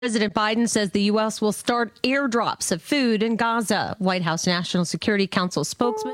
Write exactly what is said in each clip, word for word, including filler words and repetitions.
President Biden says the U S will start airdrops of food in Gaza. White House National Security Council spokesman.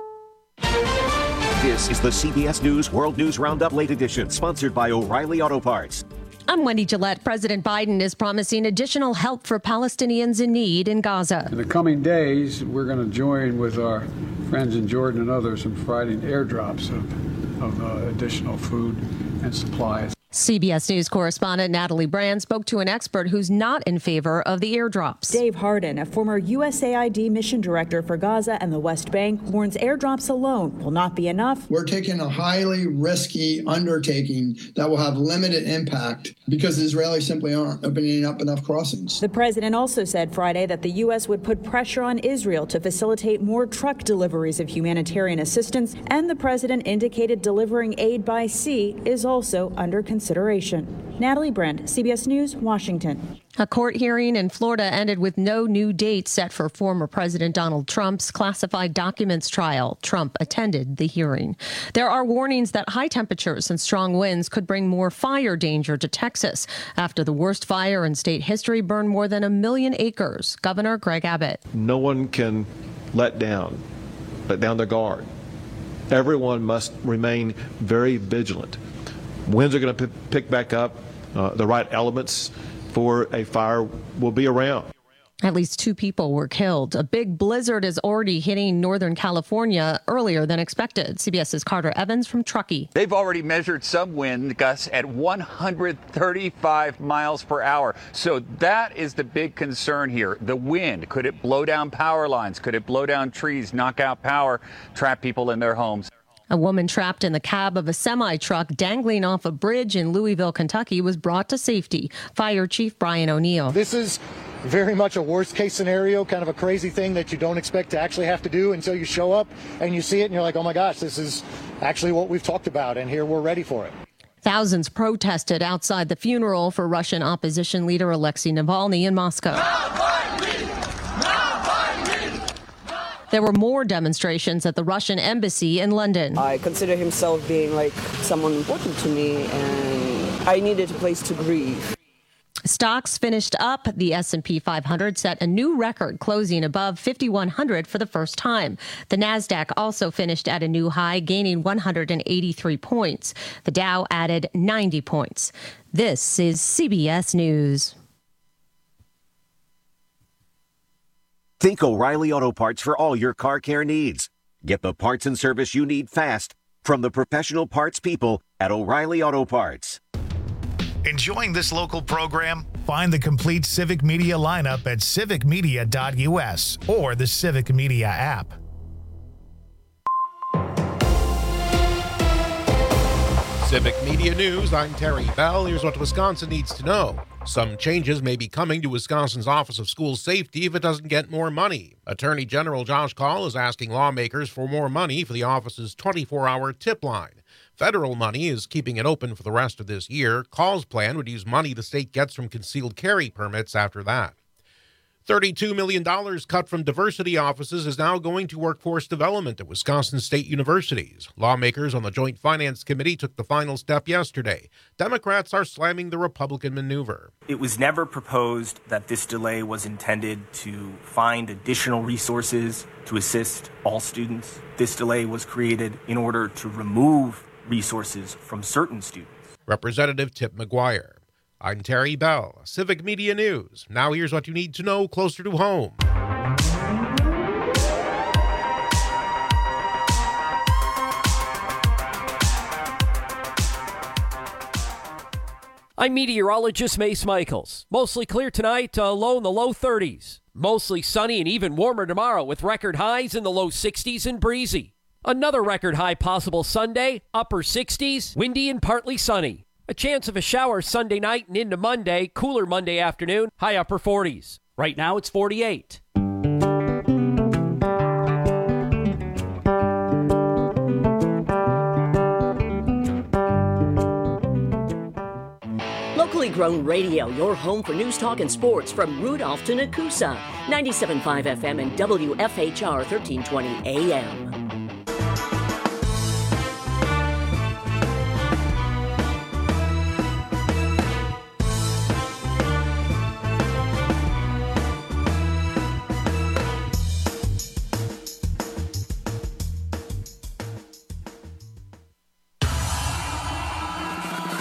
This is the C B S News World News Roundup Late Edition, sponsored by O'Reilly Auto Parts. I'm Wendy Gillette. President Biden is promising additional help for Palestinians in need in Gaza. In the coming days, we're going to join with our friends in Jordan and others in providing airdrops of, of uh, additional food and supplies. C B S News correspondent Natalie Brand spoke to an expert who's not in favor of the airdrops. Dave Harden, a former U S A I D mission director for Gaza and the West Bank, warns airdrops alone will not be enough. We're taking a highly risky undertaking that will have limited impact because the Israelis simply aren't opening up enough crossings. The president also said Friday that the U S would put pressure on Israel to facilitate more truck deliveries of humanitarian assistance, and the president indicated delivering aid by sea is also under consideration. Natalie Brand, C B S News, Washington. A court hearing in Florida ended with no new date set for former President Donald Trump's classified documents trial. Trump attended the hearing. There are warnings that high temperatures and strong winds could bring more fire danger to Texas after the worst fire in state history burned more than a million acres. Governor Greg Abbott. No one can let down, let down their guard. Everyone must remain very vigilant. Winds are going to p- pick back up. Uh, the right elements for a fire will be around. At least two people were killed. A big blizzard is already hitting Northern California earlier than expected. CBS's Carter Evans from Truckee. They've already measured some wind gusts at one hundred thirty-five miles per hour. So that is the big concern here. The wind. Could it blow down power lines? Could it blow down trees, knock out power, trap people in their homes? A woman trapped in the cab of a semi-truck dangling off a bridge in Louisville, Kentucky, was brought to safety. Fire Chief Brian O'Neill. This is very much a worst-case scenario, kind of a crazy thing that you don't expect to actually have to do until you show up and you see it and you're like, oh my gosh, this is actually what we've talked about, and here we're ready for it. Thousands protested outside the funeral for Russian opposition leader Alexei Navalny in Moscow. There were more demonstrations at the Russian embassy in London. I consider himself being like someone important to me, and I needed a place to grieve. Stocks finished up. The S and P five hundred set a new record, closing above fifty-one hundred for the first time. The Nasdaq also finished at a new high, gaining one hundred eighty-three points. The Dow added ninety points. This is C B S News. Think O'Reilly Auto Parts for all your car care needs. Get the parts and service you need fast from the professional parts people at O'Reilly Auto Parts. Enjoying this local program? Find the complete Civic Media lineup at civic media dot U S or the Civic Media app. Civic Media News, I'm Terry Bell. Here's what Wisconsin needs to know. Some changes may be coming to Wisconsin's Office of School Safety if it doesn't get more money. Attorney General Josh Kaul is asking lawmakers for more money for the office's twenty-four hour tip line. Federal money is keeping it open for the rest of this year. Kaul's plan would use money the state gets from concealed carry permits after that. thirty-two million dollars cut from diversity offices is now going to workforce development at Wisconsin State Universities. Lawmakers on the Joint Finance Committee took the final step yesterday. Democrats are slamming the Republican maneuver. It was never proposed that this delay was intended to find additional resources to assist all students. This delay was created in order to remove resources from certain students. Representative Tip McGuire. I'm Terry Bell, Civic Media News. Now here's what you need to know closer to home. I'm meteorologist Mace Michaels. Mostly clear tonight, uh, low in the low thirties. Mostly sunny and even warmer tomorrow with record highs in the low sixties and breezy. Another record high possible Sunday, upper sixties, windy and partly sunny. A chance of a shower Sunday night and into Monday, cooler Monday afternoon, high upper forties. Right now it's forty-eight. Locally grown radio, your home for news, talk, and sports from Rudolph to Nakusa. ninety-seven point five F M and W F H R thirteen twenty A M.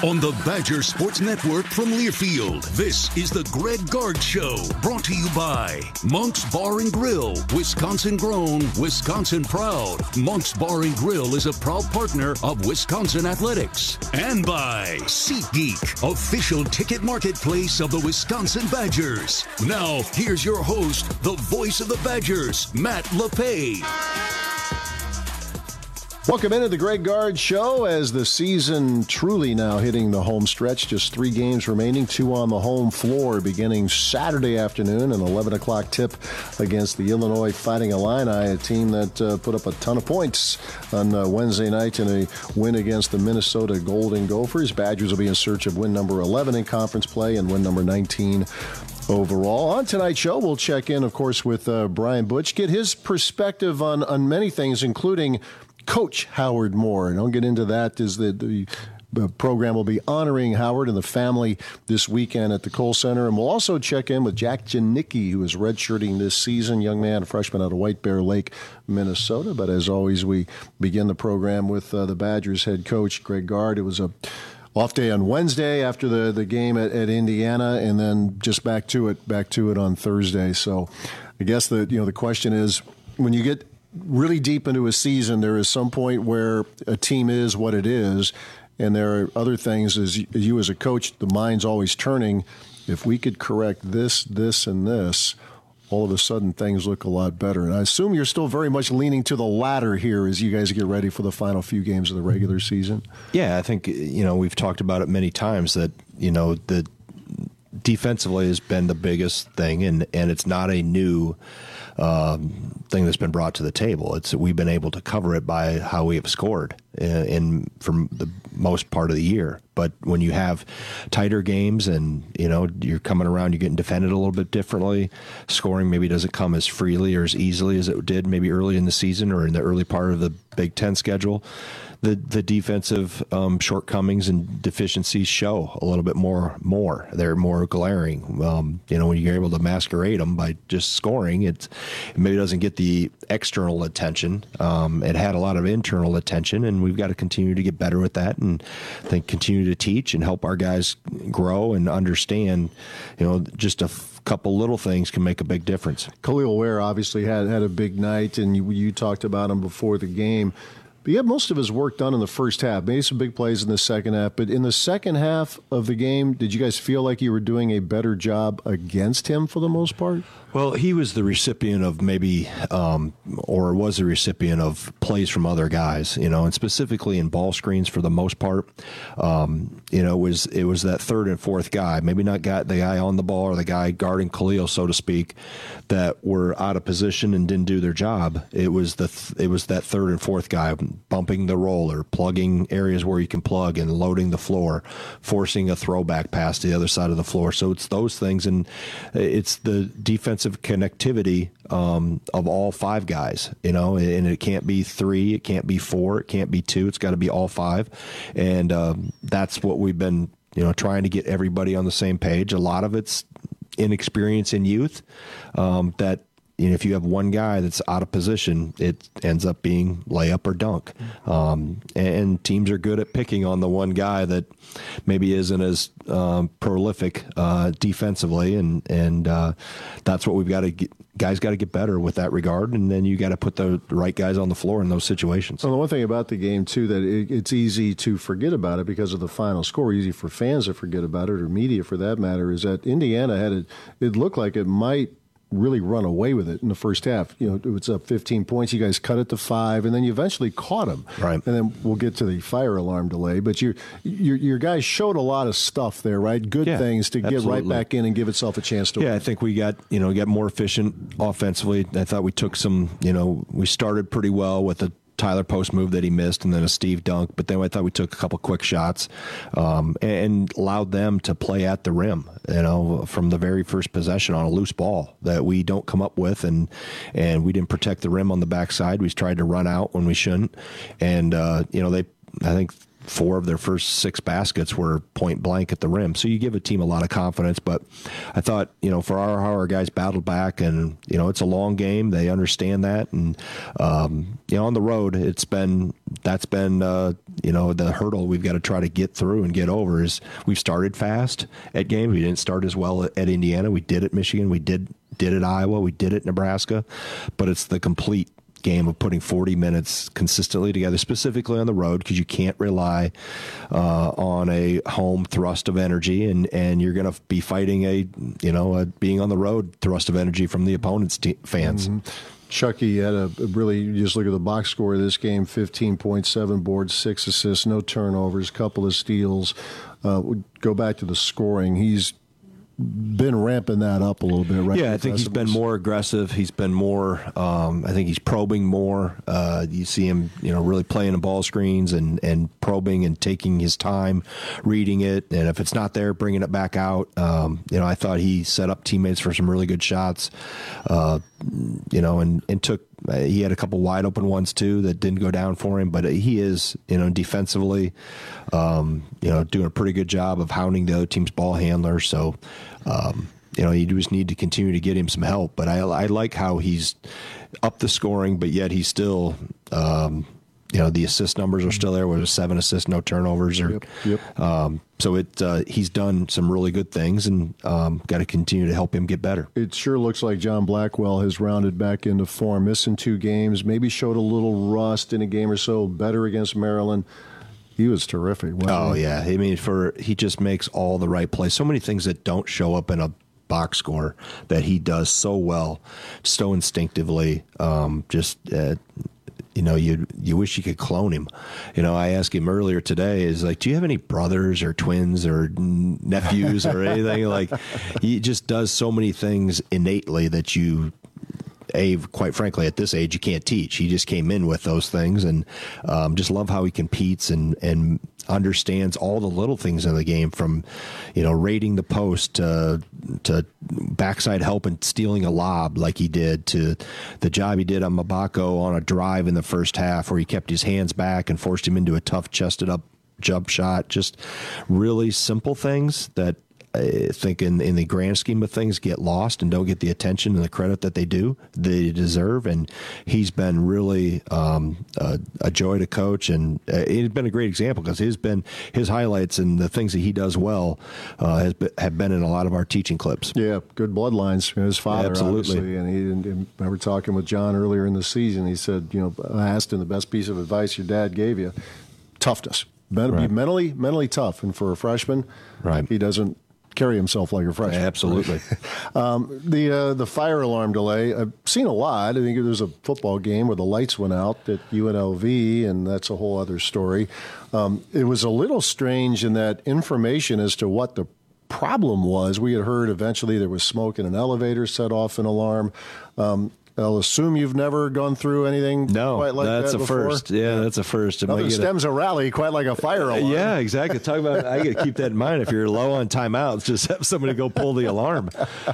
On the Badger Sports Network from Learfield, this is the Greg Gard Show, brought to you by Monk's Bar and Grill, Wisconsin grown, Wisconsin proud. Monk's Bar and Grill is a proud partner of Wisconsin Athletics. And by SeatGeek, official ticket marketplace of the Wisconsin Badgers. Now, here's your host, the voice of the Badgers, Matt LePay. Welcome into the Greg Gard Show as the season truly now hitting the home stretch. Just three games remaining, two on the home floor beginning Saturday afternoon, an eleven o'clock tip against the Illinois Fighting Illini, a team that uh, put up a ton of points on uh, Wednesday night in a win against the Minnesota Golden Gophers. Badgers will be in search of win number eleven in conference play and win number nineteen overall. On tonight's show, we'll check in, of course, with uh, Brian Butch, get his perspective on, on many things, including Coach Howard Moore. And I'll get into that as the, the the program will be honoring Howard and the family this weekend at the Kohl Center. And we'll also check in with Jack Janicki, who is redshirting this season, young man, a freshman out of White Bear Lake, Minnesota. But as always, we begin the program with uh, the Badgers head coach, Greg Gard. It was a off day on Wednesday after the, the game at, at Indiana, and then just back to it, back to it on Thursday. So I guess the you know the question is, when you get really deep into a season, there is some point where a team is what it is, and there are other things as you, you as a coach, the mind's always turning. If we could correct this, this, and this, all of a sudden things look a lot better. And I assume you're still very much leaning to the latter here as you guys get ready for the final few games of the regular season. Yeah, I think, you know, we've talked about it many times that, you know, the defensively has been the biggest thing, and, and it's not a new Um, thing that's been brought to the table. It's we've been able to cover it by how we have scored in, in for the most part of the year. But when you have tighter games and you know you're coming around, you're getting defended a little bit differently. Scoring maybe doesn't come as freely or as easily as it did maybe early in the season or in the early part of the Big Ten schedule. The the defensive um, shortcomings and deficiencies show a little bit more. More, they're more glaring. Um, you know, when you're able to masquerade them by just scoring, it's, it maybe doesn't get the external attention. Um, it had a lot of internal attention, and we've got to continue to get better with that, and I think continue to teach and help our guys grow and understand. You know, just a f- couple little things can make a big difference. Khalil Ware obviously had had a big night, and you, you talked about him before the game. But he had most of his work done in the first half. Made some big plays in the second half. But in the second half of the game, did you guys feel like you were doing a better job against him for the most part? Well, he was the recipient of maybe, um, or was the recipient of plays from other guys, you know, and specifically in ball screens for the most part. Um, you know, it was it was that third and fourth guy, maybe not got the guy on the ball or the guy guarding Khalil, so to speak, that were out of position and didn't do their job. It was the th- it was that third and fourth guy bumping the roller, plugging areas where you can plug, and loading the floor, forcing a throwback pass to the other side of the floor. So it's those things, and it's the defensive connectivity um, of all five guys, you know, and it can't be three, it can't be four, it can't be two, it's got to be all five. And um, that's what we've been, you know, trying to get everybody on the same page. A lot of it's inexperience in youth um, that, you know, if you have one guy that's out of position, it ends up being layup or dunk. Um, and teams are good at picking on the one guy that maybe isn't as um, prolific uh, defensively, and and uh, that's what we've got to get. Guys got to get better with that regard, and then you got to put the right guys on the floor in those situations. Well, the one thing about the game, too, that it, it's easy to forget about it because of the final score, easy for fans to forget about it, or media for that matter, is that Indiana had it, it looked like it might really run away with it in the first half. You know, it was up fifteen points. You guys cut it to five, and then you eventually caught them. Right. And then we'll get to the fire alarm delay. But your your your guys showed a lot of stuff there, right? Good yeah, things to absolutely. get right back in and give itself a chance to Yeah, win. I think we got, you know, got more efficient offensively. I thought we took some, you know, we started pretty well with the Tyler Post move that he missed, and then a Steve dunk. But then I thought we took a couple quick shots um, and allowed them to play at the rim, you know, from the very first possession on a loose ball that we don't come up with. And, and we didn't protect the rim on the backside. We tried to run out when we shouldn't. And, uh, you know, they, I think four of their first six baskets were point blank at the rim. So you give a team a lot of confidence. But I thought, you know, for our, how our guys battled back, and, you know, it's a long game. They understand that. And, um, you know, on the road, it's been, that's been, uh, you know, the hurdle we've got to try to get through and get over is we've started fast at games. We didn't start as well at, at Indiana. We did at Michigan. We did, did at Iowa. We did at Nebraska. But it's the complete game of putting forty minutes consistently together, specifically on the road, because you can't rely uh, on a home thrust of energy, and, and you're going to be fighting a, you know, a being on the road thrust of energy from the opponent's te- fans. Mm-hmm. Chucky had a really, you just look at the box score of this game, fifteen point seven boards, six assists, no turnovers, couple of steals. Uh, go back to the scoring. He's been ramping that up a little bit, right? Yeah, I think he's been more aggressive. He's been more, um, I think he's probing more. Uh, you see him, you know, really playing the ball screens and, and probing and taking his time, reading it. And if it's not there, bringing it back out. Um, you know, I thought he set up teammates for some really good shots, uh, you know, and, and took, uh, he had a couple wide open ones too that didn't go down for him, but he is, you know, defensively, um, you know, doing a pretty good job of hounding the other team's ball handler. So, um, you know, you just need to continue to get him some help. But I, I like how he's up the scoring, but yet he's still, um, you know, the assist numbers are still there. With seven assists, no turnovers. Or, yep, yep. Um, so it uh, he's done some really good things, and um, got to continue to help him get better. It sure looks like John Blackwell has rounded back into form, missing two games, maybe showed a little rust in a game or so, better against Maryland. He was terrific. Oh, he? yeah. I mean, for he just makes all the right plays. So many things that don't show up in a box score that he does so well, so instinctively. Um, just, uh, you know, you you wish you could clone him. You know, I asked him earlier today, is like, do you have any brothers or twins or nephews or anything? Like, he just does so many things innately that you A, quite frankly, at this age, you can't teach. He just came in with those things, and um, just love how he competes and, and understands all the little things in the game, from, you know, raiding the post to, to backside help and stealing a lob like he did, to the job he did on Mabako on a drive in the first half where he kept his hands back and forced him into a tough chested up jump shot. Just really simple things that I think in, in the grand scheme of things get lost and don't get the attention and the credit that they do, they deserve. And he's been really um, a, a joy to coach, and uh, it's been a great example because he's been his highlights and the things that he does well uh, has been, have been in a lot of our teaching clips. Yeah, good bloodlines. His father, absolutely. Obviously, and he and, and I remember talking with John earlier in the season. He said, you know, I asked him the best piece of advice your dad gave you: toughness. Men- Right. Be mentally mentally tough, and for a freshman, right, he doesn't carry himself like a freshman. Absolutely. um, the uh, the fire alarm delay, I've seen a lot. I think there was a football game where the lights went out at U N L V, and that's a whole other story. Um, it was a little strange in that information as to what the problem was. We had heard eventually there was smoke in an elevator, set off an alarm. Um, I'll assume you've never gone through anything no, quite like that's that a before. first. Yeah, that's a first. It Nothing might get stems a, a rally quite like a fire alarm. Yeah, exactly. Talk about. I got to keep that in mind. If you're low on timeouts, just have somebody go pull the alarm,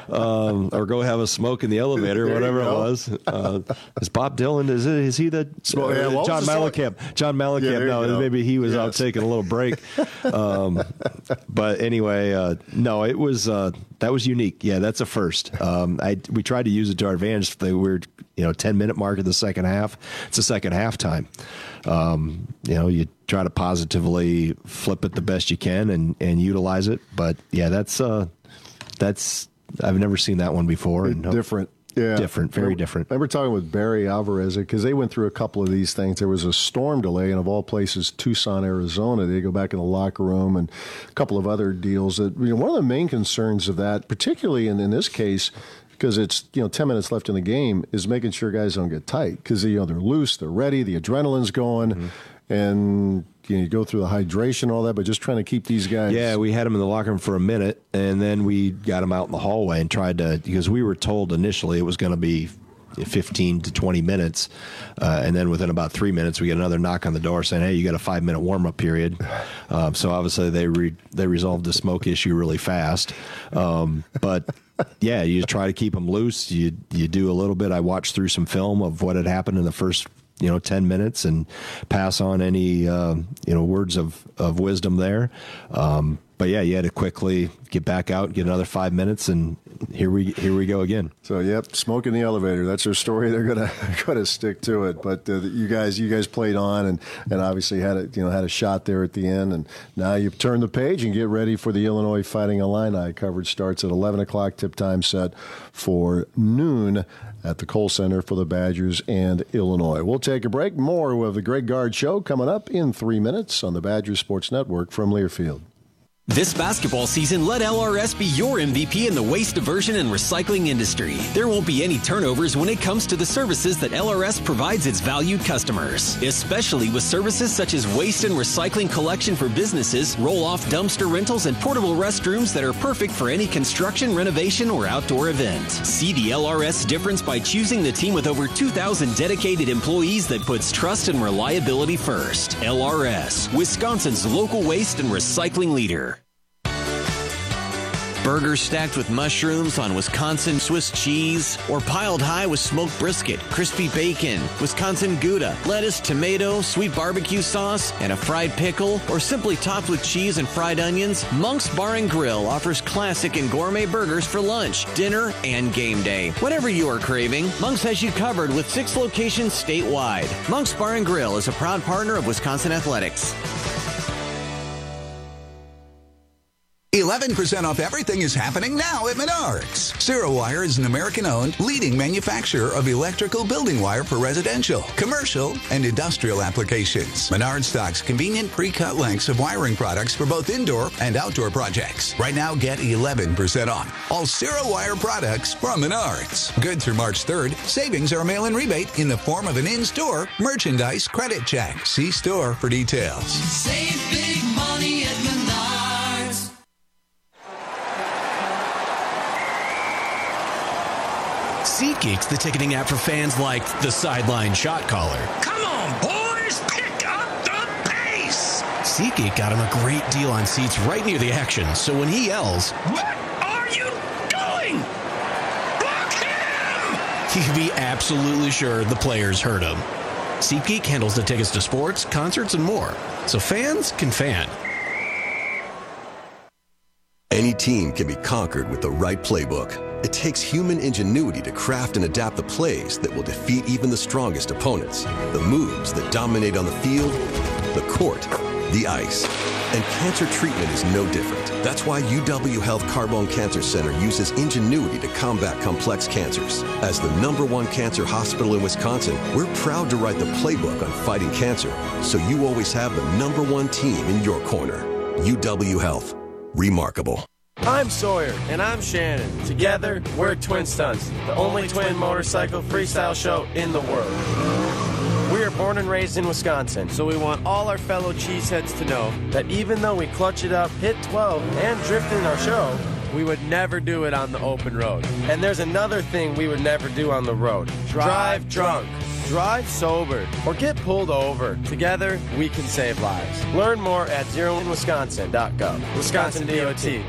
um, or go have a smoke in the elevator, There whatever you it go. was. Uh, is Bob Dylan? Is it? Is he the Smoke- yeah, what John was the smoke? Mellencamp? John Yeah, Mellencamp. there you no, go. maybe he was out Yes. taking a little break. Um, but anyway, uh, no, it was uh, that was unique. Yeah, that's a first. Um, I we tried to use it to our advantage. They were, you know, ten minute mark of the second half. It's a second half time. Um, you know, you try to positively flip it the best you can and, and utilize it. But yeah, that's uh, that's I've never seen that one before. And Different. Yeah. different, very remember, different. I remember talking with Barry Alvarez because they went through a couple of these things. There was a storm delay, and of all places, Tucson, Arizona. They go back in the locker room, and a couple of other deals. That, you know, one of the main concerns of that, particularly in, in this case, because it's, you know, ten minutes left in the game, is making sure guys don't get tight because, you know, they're loose, they're ready, the adrenaline's going, mm-hmm. and you know, you go through the hydration, all that, but just trying to keep these guys. Yeah, we had them in the locker room for a minute, and then we got them out in the hallway and tried to, because we were told initially it was going to be fifteen to twenty minutes, uh, and then within about three minutes we get another knock on the door saying, hey, you got a five minute warm up period. Um, so obviously they re- they resolved the smoke issue really fast, um, but yeah, you try to keep them loose. You you do a little bit. I watched through some film of what had happened in the first you know, ten minutes and pass on any, uh, you know, words of, of wisdom there. Um, but yeah, you had to quickly get back out, get another five minutes, and here we here we go again. So yep, smoke in the elevator. That's their story. They're gonna gonna stick to it. But uh, you guys you guys played on and, and obviously had a you know had a shot there at the end. And now you turn the page and get ready for the Illinois Fighting Illini. Coverage starts at eleven o'clock. Tip time set for noon at the Kohl Center for the Badgers and Illinois. We'll take a break. More of the Greg Gard Show coming up in three minutes on the Badgers Sports Network from Learfield. This basketball season, let L R S be your M V P in the waste diversion and recycling industry. There won't be any turnovers when it comes to the services that L R S provides its valued customers, especially with services such as waste and recycling collection for businesses, roll-off dumpster rentals, and portable restrooms that are perfect for any construction, renovation, or outdoor event. See the L R S difference by choosing the team with over two thousand dedicated employees that puts trust and reliability first. L R S, Wisconsin's local waste and recycling leader. Burgers stacked with mushrooms on Wisconsin Swiss cheese, or piled high with smoked brisket, crispy bacon, Wisconsin Gouda, lettuce, tomato, sweet barbecue sauce, and a fried pickle, or simply topped with cheese and fried onions, Monk's Bar and Grill offers classic and gourmet burgers for lunch, dinner, and game day. Whatever you are craving, Monk's has you covered with six locations statewide. Monk's Bar and Grill is a proud partner of Wisconsin Athletics. eleven percent off everything is happening now at Menards. ZeroWire is an American-owned, leading manufacturer of electrical building wire for residential, commercial, and industrial applications. Menards stocks convenient pre-cut lengths of wiring products for both indoor and outdoor projects. Right now, get eleven percent off all ZeroWire products from Menards. Good through March third, savings are a mail-in rebate in the form of an in-store merchandise credit check. See store for details. Save big money at Menards. SeatGeek's the ticketing app for fans like the sideline shot caller. Come on, boys, pick up the pace! SeatGeek got him a great deal on seats right near the action, so when he yells, "What are you doing? Block him!" he can be absolutely sure the players heard him. SeatGeek handles the tickets to sports, concerts, and more, so fans can fan. Any team can be conquered with the right playbook. It takes human ingenuity to craft and adapt the plays that will defeat even the strongest opponents. The moves that dominate on the field, the court, the ice. And cancer treatment is no different. That's why U W Health Carbone Cancer Center uses ingenuity to combat complex cancers. As the number one cancer hospital in Wisconsin, we're proud to write the playbook on fighting cancer, so you always have the number one team in your corner. U W Health. Remarkable. I'm Sawyer. And I'm Shannon. Together, we're Twin Stunts, the only twin motorcycle freestyle show in the world. We are born and raised in Wisconsin, so we want all our fellow cheeseheads to know that even though we clutch it up, hit twelve, and drift in our show, we would never do it on the open road. And there's another thing we would never do on the road. Drive drunk. Drive sober, or get pulled over. Together, we can save lives. Learn more at zero in wisconsin dot gov. Wisconsin D O T.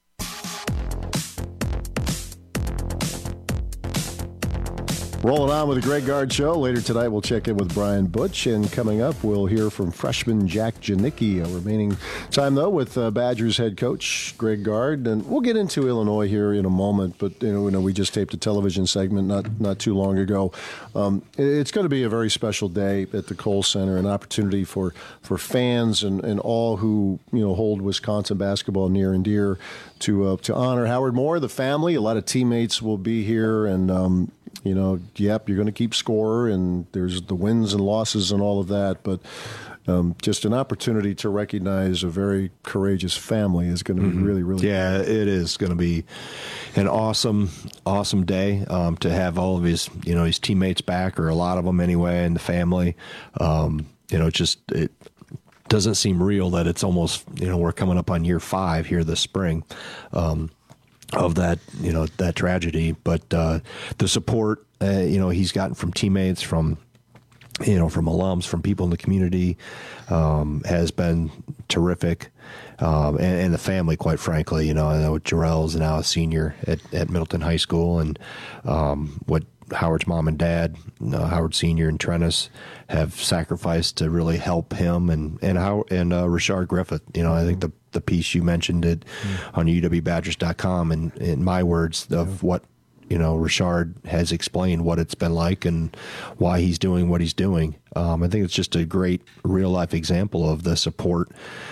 Rolling on with the Greg Gard Show. Later tonight, we'll check in with Brian Butch. And coming up, we'll hear from freshman Jack Janicki. A remaining time, though, with uh, Badgers head coach Greg Gard. And we'll get into Illinois here in a moment. But, you know, you know we just taped a television segment not, not too long ago. Um, it's going to be a very special day at the Kohl Center, an opportunity for, for fans and, and all who, you know, hold Wisconsin basketball near and dear to, uh, to honor Howard Moore, the family. A lot of teammates will be here. And, um, You know, yep, you're going to keep score, and there's the wins and losses and all of that. But um, just an opportunity to recognize a very courageous family is going to mm-hmm. be really, really Yeah, cool. It is going to be an awesome, awesome day um, to have all of his, you know, his teammates back, or a lot of them anyway, and the family. Um, you know, just it doesn't seem real that it's almost, you know, we're coming up on year five here this spring. Um of that, you know, that tragedy. But uh, the support, uh, you know, he's gotten from teammates, from, you know, from alums, from people in the community, um, has been terrific. Um, and, and the family, quite frankly, you know, I know Jarrell's now a senior at, at Middleton High School, and um, what Howard's mom and dad, uh, Howard Senior and Trennis, have sacrificed to really help him, and and how and uh, Rashard Griffith. You know, I think the the piece you mentioned it mm. on U W Badgers dot com, and in my words of yeah. what you know Rashard has explained what it's been like and why he's doing what he's doing. Um, I think it's just a great real life example of the support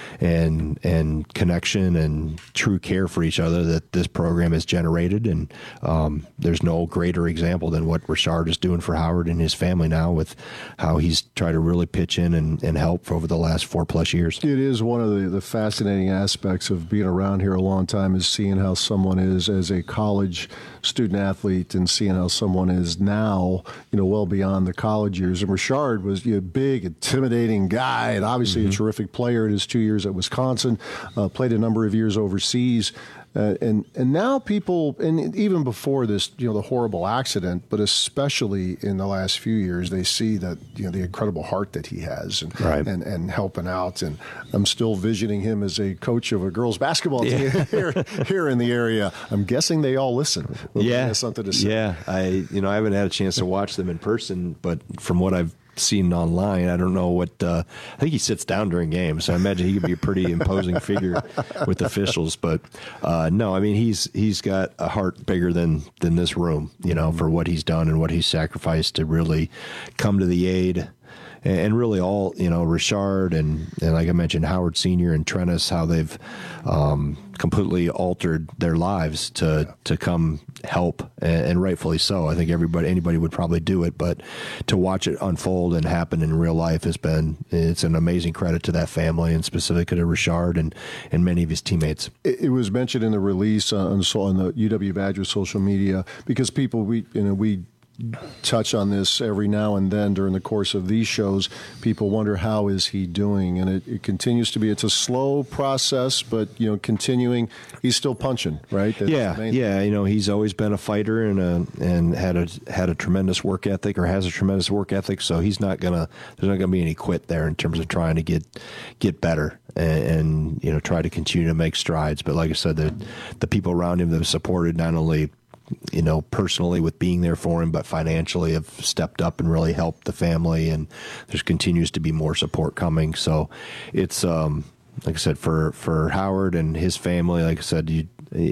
and and connection and true care for each other that this program has generated. And um, there's no greater example than what Rashard is doing for Howard and his family now, with how he's tried to really pitch in and, and help for over the last four plus years. It is one of the, the fascinating aspects of being around here a long time, is seeing how someone is as a college student athlete and seeing how someone is now, you know, well beyond the college years. And Rashard was a big, intimidating guy, and obviously mm-hmm. a terrific player in his two years at Wisconsin, uh, played a number of years overseas. Uh, and and now people, and even before this, you know, the horrible accident, but especially in the last few years, they see that, you know, the incredible heart that he has, and right. and, and helping out. And I'm still visioning him as a coach of a girls basketball team yeah. here, here in the area. I'm guessing they all listen. Yeah, has something to say. Yeah, I you know I haven't had a chance to watch them in person, but from what I've seen online, I don't know what uh, I think he sits down during games, so I imagine he could be a pretty imposing figure with officials. But uh, no, I mean he's he's got a heart bigger than than this room, you know, for what he's done and what he's sacrificed to really come to the aid. And really all, you know, Rashard and, and like I mentioned, Howard Senior and Trennis, how they've um, completely altered their lives to yeah. to come help, and, and rightfully so. I think everybody, anybody would probably do it, but to watch it unfold and happen in real life has been, it's an amazing credit to that family, and specifically to Rashard and, and many of his teammates. It, it was mentioned in the release on, on the U W Badgers social media, because people, we, you know, we, touch on this every now and then during the course of these shows. People wonder, how is he doing? And it, it continues to be, it's a slow process, but, you know, continuing, he's still punching, right? That's yeah, yeah. You know, he's always been a fighter and a, and had a had a tremendous work ethic, or has a tremendous work ethic. So he's not gonna, there's not gonna be any quit there in terms of trying to get get better and, and you know, try to continue to make strides. But like I said, the the people around him that have supported, not only you know, personally with being there for him, but financially have stepped up and really helped the family, and there continues to be more support coming. So it's, um, like I said, for, for Howard and his family, like I said, you,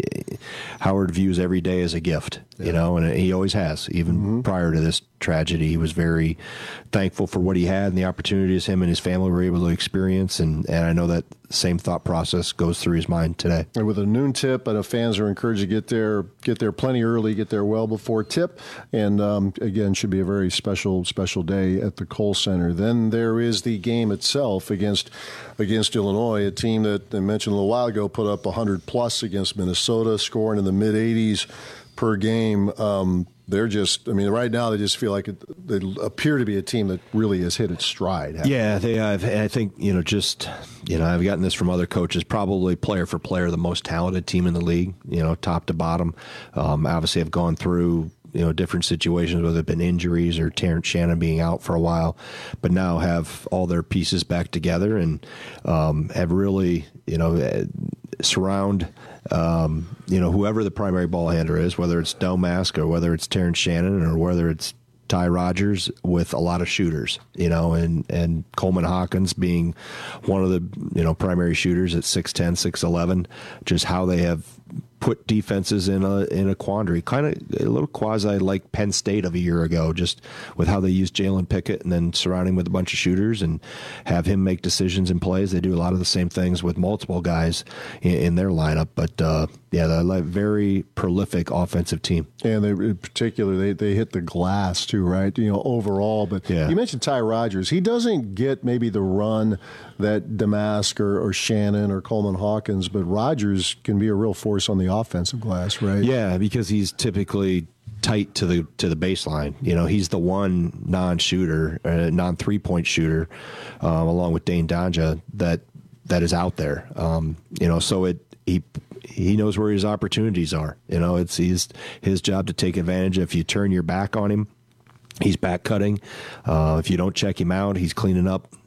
Howard views every day as a gift, yeah. you know, and he always has. Even mm-hmm. prior to this tragedy, he was very thankful for what he had and the opportunities him and his family were able to experience, and, and I know that same thought process goes through his mind today. And with a noon tip, and fans are encouraged to get there, get there plenty early, get there well before tip, and um, again, should be a very special, special day at the Kohl Center. Then there is the game itself against against Illinois, a team that I mentioned a little while ago put up one hundred plus against Minnesota, scoring in the mid eighties per game. Um, they're just, I mean, right now they just feel like it, they appear to be a team that really has hit its stride. Yeah, they have. And I think, you know, just, you know, I've gotten this from other coaches, probably player for player, the most talented team in the league, you know, top to bottom. Um, obviously have gone through, you know, different situations, whether it's been injuries or Terrence Shannon being out for a while, but now have all their pieces back together and um, have really, you know, surround, um, you know, whoever the primary ball handler is, whether it's Domask or whether it's Terrence Shannon or whether it's Ty Rogers, with a lot of shooters, you know, and, and Coleman Hawkins being one of the, you know, primary shooters at six ten, six eleven, just how they have put defenses in a in a quandary, kind of a little quasi like Penn State of a year ago, just with how they used Jalen Pickett and then surrounding him with a bunch of shooters and have him make decisions and plays. They do a lot of the same things with multiple guys in, in their lineup, but uh, yeah, they're like very prolific offensive team. And they, in particular, they they hit the glass too, right? You know, overall. But yeah. You mentioned Ty Rogers. He doesn't get maybe the run that Domask or, or Shannon or Coleman Hawkins, but Rogers can be a real force on the offensive glass, right? Yeah, because he's typically tight to the to the baseline. You know, he's the one non-shooter, uh, non-three-point shooter, um, along with Dane Donja, that that is out there. Um, you know, so it he he knows where his opportunities are. You know, it's he's his job to take advantage. If you turn your back on him, he's back cutting. Uh, if you don't check him out, he's cleaning up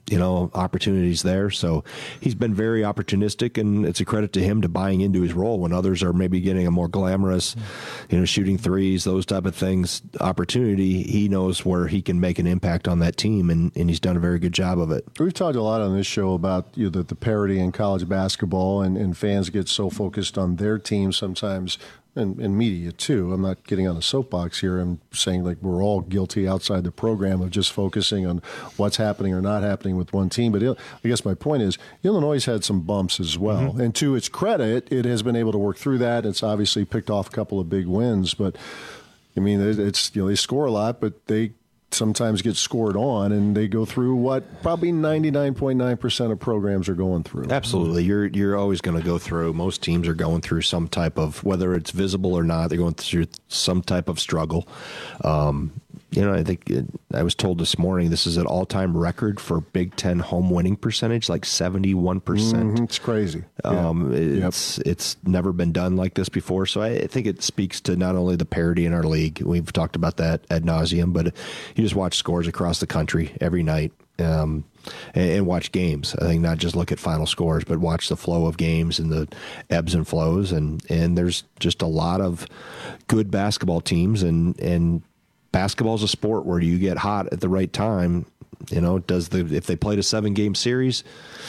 you know, opportunities there. So he's been very opportunistic, and it's a credit to him to buying into his role when others are maybe getting a more glamorous, you know, shooting threes, those type of things, opportunity. He knows where he can make an impact on that team, and, and he's done a very good job of it. We've talked a lot on this show about, you know, the, the parity in college basketball, and, and fans get so focused on their team sometimes. And, and media, too. I'm not getting on a soapbox here. I'm saying, like, we're all guilty outside the program of just focusing on what's happening or not happening with one team. But it, I guess my point is Illinois had some bumps as well. Mm-hmm. And to its credit, it has been able to work through that. It's obviously picked off a couple of big wins. But, I mean, it's, you know, they score a lot, but they sometimes get scored on, and they go through what probably ninety-nine point nine percent of programs are going through. Absolutely. You're you're always going to go through. Most teams are going through some type of, whether it's visible or not, they're going through some type of struggle. Um, you know, I think it, I was told this morning this is an all-time record for Big Ten home winning percentage, like seventy-one percent. Mm-hmm. It's crazy. Um, yeah. It's yep. it's never been done like this before. So I, I think it speaks to not only the parity in our league. We've talked about that ad nauseum, but you just watch scores across the country every night. Um, and, and watch games. I think not just look at final scores, but watch the flow of games and the ebbs and flows. And, and there's just a lot of good basketball teams, and, and basketball is a sport where you get hot at the right time. You know, does the, if they played a seven game series,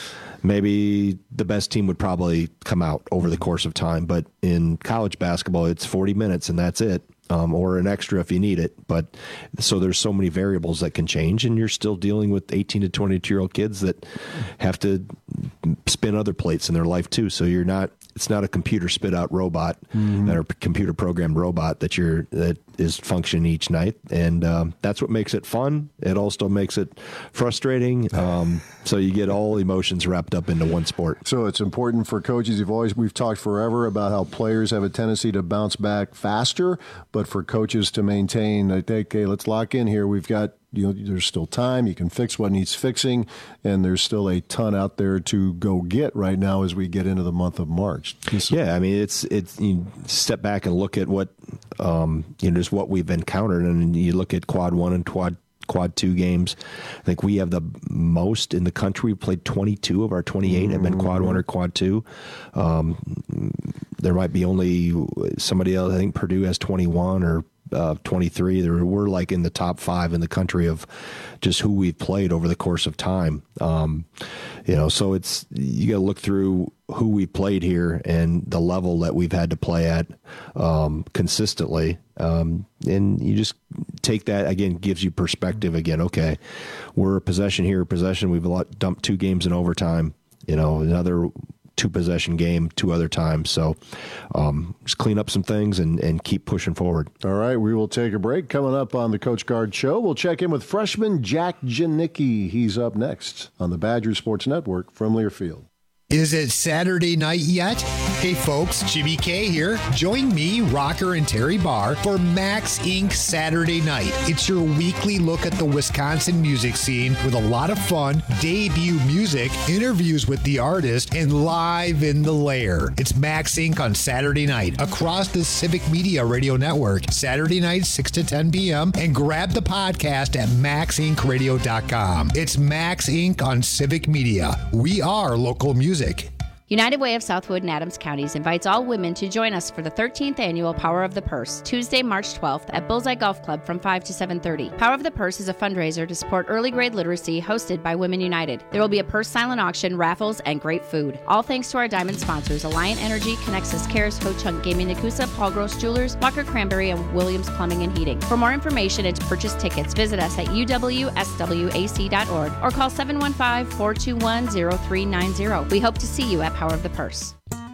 maybe the best team would probably come out over the course of time. But in college basketball, it's forty minutes and that's it. Um, or an extra if you need it. But so there's so many variables that can change, and you're still dealing with eighteen to twenty-two year old kids that have to spin other plates in their life too. So you're not, it's not a computer spit out robot mm-hmm. or computer programmed robot that you're, that is functioning each night. And um, that's what makes it fun. It also makes it frustrating. Um, so you get all emotions wrapped up into one sport. So it's important for coaches. You've always, we've talked forever about how players have a tendency to bounce back faster, but for coaches to maintain, like, okay, let's lock in here. We've got, you know, there's still time. You can fix what needs fixing, and there's still a ton out there to go get right now as we get into the month of March. Yeah, I mean, it's it's you step back and look at what um, you know, just what we've encountered, and you look at quad one and quad quad two games. I think we have the most in the country. We played twenty-two of our twenty-eight mm-hmm. have been quad one or quad two. Um, there might be only somebody else. I think Purdue has twenty-one or uh, twenty-three. There, we're like in the top five in the country of just who we've played over the course of time. Um, you know, so it's, you got to look through who we played here and the level that we've had to play at um, consistently. Um, and you just take that, again, gives you perspective again. Okay, we're a possession here, possession. We've dumped two games in overtime, you know, another two possession game two other times. So um, just clean up some things and, and keep pushing forward. All right, we will take a break. Coming up on the Coach Guard Show, we'll check in with freshman Jack Janicki. He's up next on the Badger Sports Network from Learfield. Is it Saturday night yet? Hey folks, Jimmy K here. Join me, Rocker and Terry Barr, for Max Incorporated Saturday Night. It's your weekly look at the Wisconsin music scene with a lot of fun, debut music, interviews with the artist, and live in the lair. It's Max Incorporated on Saturday night across the Civic Media Radio Network, Saturday night, six to ten p.m., and grab the podcast at max inc radio dot com. It's Max Incorporated on Civic Media. We are local music. United Way of Southwood and Adams Counties invites all women to join us for the thirteenth annual Power of the Purse, Tuesday, March twelfth at Bullseye Golf Club from five to seven thirty. Power of the Purse is a fundraiser to support early grade literacy hosted by Women United. There will be a purse silent auction, raffles, and great food. All thanks to our diamond sponsors, Alliant Energy, Connexus Cares, Ho Chunk Gaming Nakusa, Paul Gross Jewelers, Walker Cranberry, and Williams Plumbing and Heating. For more information and to purchase tickets, visit us at u w s w a c dot org or call seven one five, four two one, zero three nine zero. We hope to see you at Power of the Purse.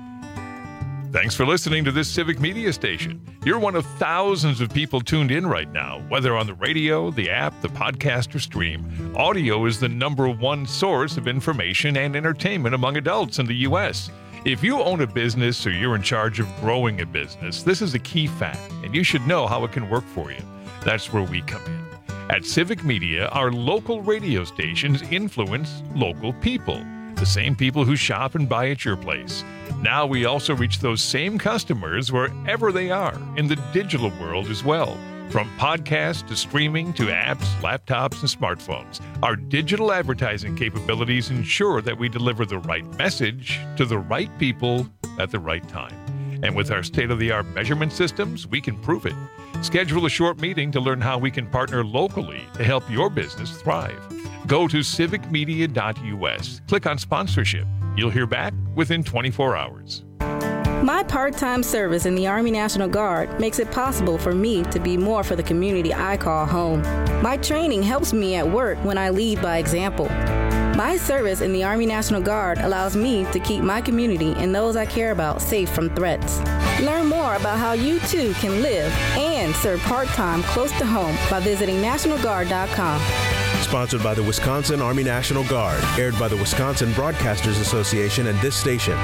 Thanks for listening to this Civic Media station. You're one of thousands of people tuned in right now, whether on the radio, the app, the podcast, or stream. Audio is the number one source of information and entertainment among adults in the U S. If you own a business or you're in charge of growing a business, this is a key fact, and you should know how it can work for you. That's where we come in. At Civic Media, our local radio stations influence local people. The same people who shop and buy at your place. Now we also reach those same customers wherever they are in the digital world as well. From podcasts to streaming to apps, laptops, and smartphones, our digital advertising capabilities ensure that we deliver the right message to the right people at the right time. And with our state-of-the-art measurement systems, we can prove it. Schedule a short meeting to learn how we can partner locally to help your business thrive. Go to civic media dot U S. Click on sponsorship. You'll hear back within twenty-four hours. My part-time service in the Army National Guard makes it possible for me to be more for the community I call home. My training helps me at work when I lead by example. My service in the Army National Guard allows me to keep my community and those I care about safe from threats. Learn more about how you too can live and serve part-time close to home by visiting national guard dot com. Sponsored by the Wisconsin Army National Guard. Aired by the Wisconsin Broadcasters Association and this station.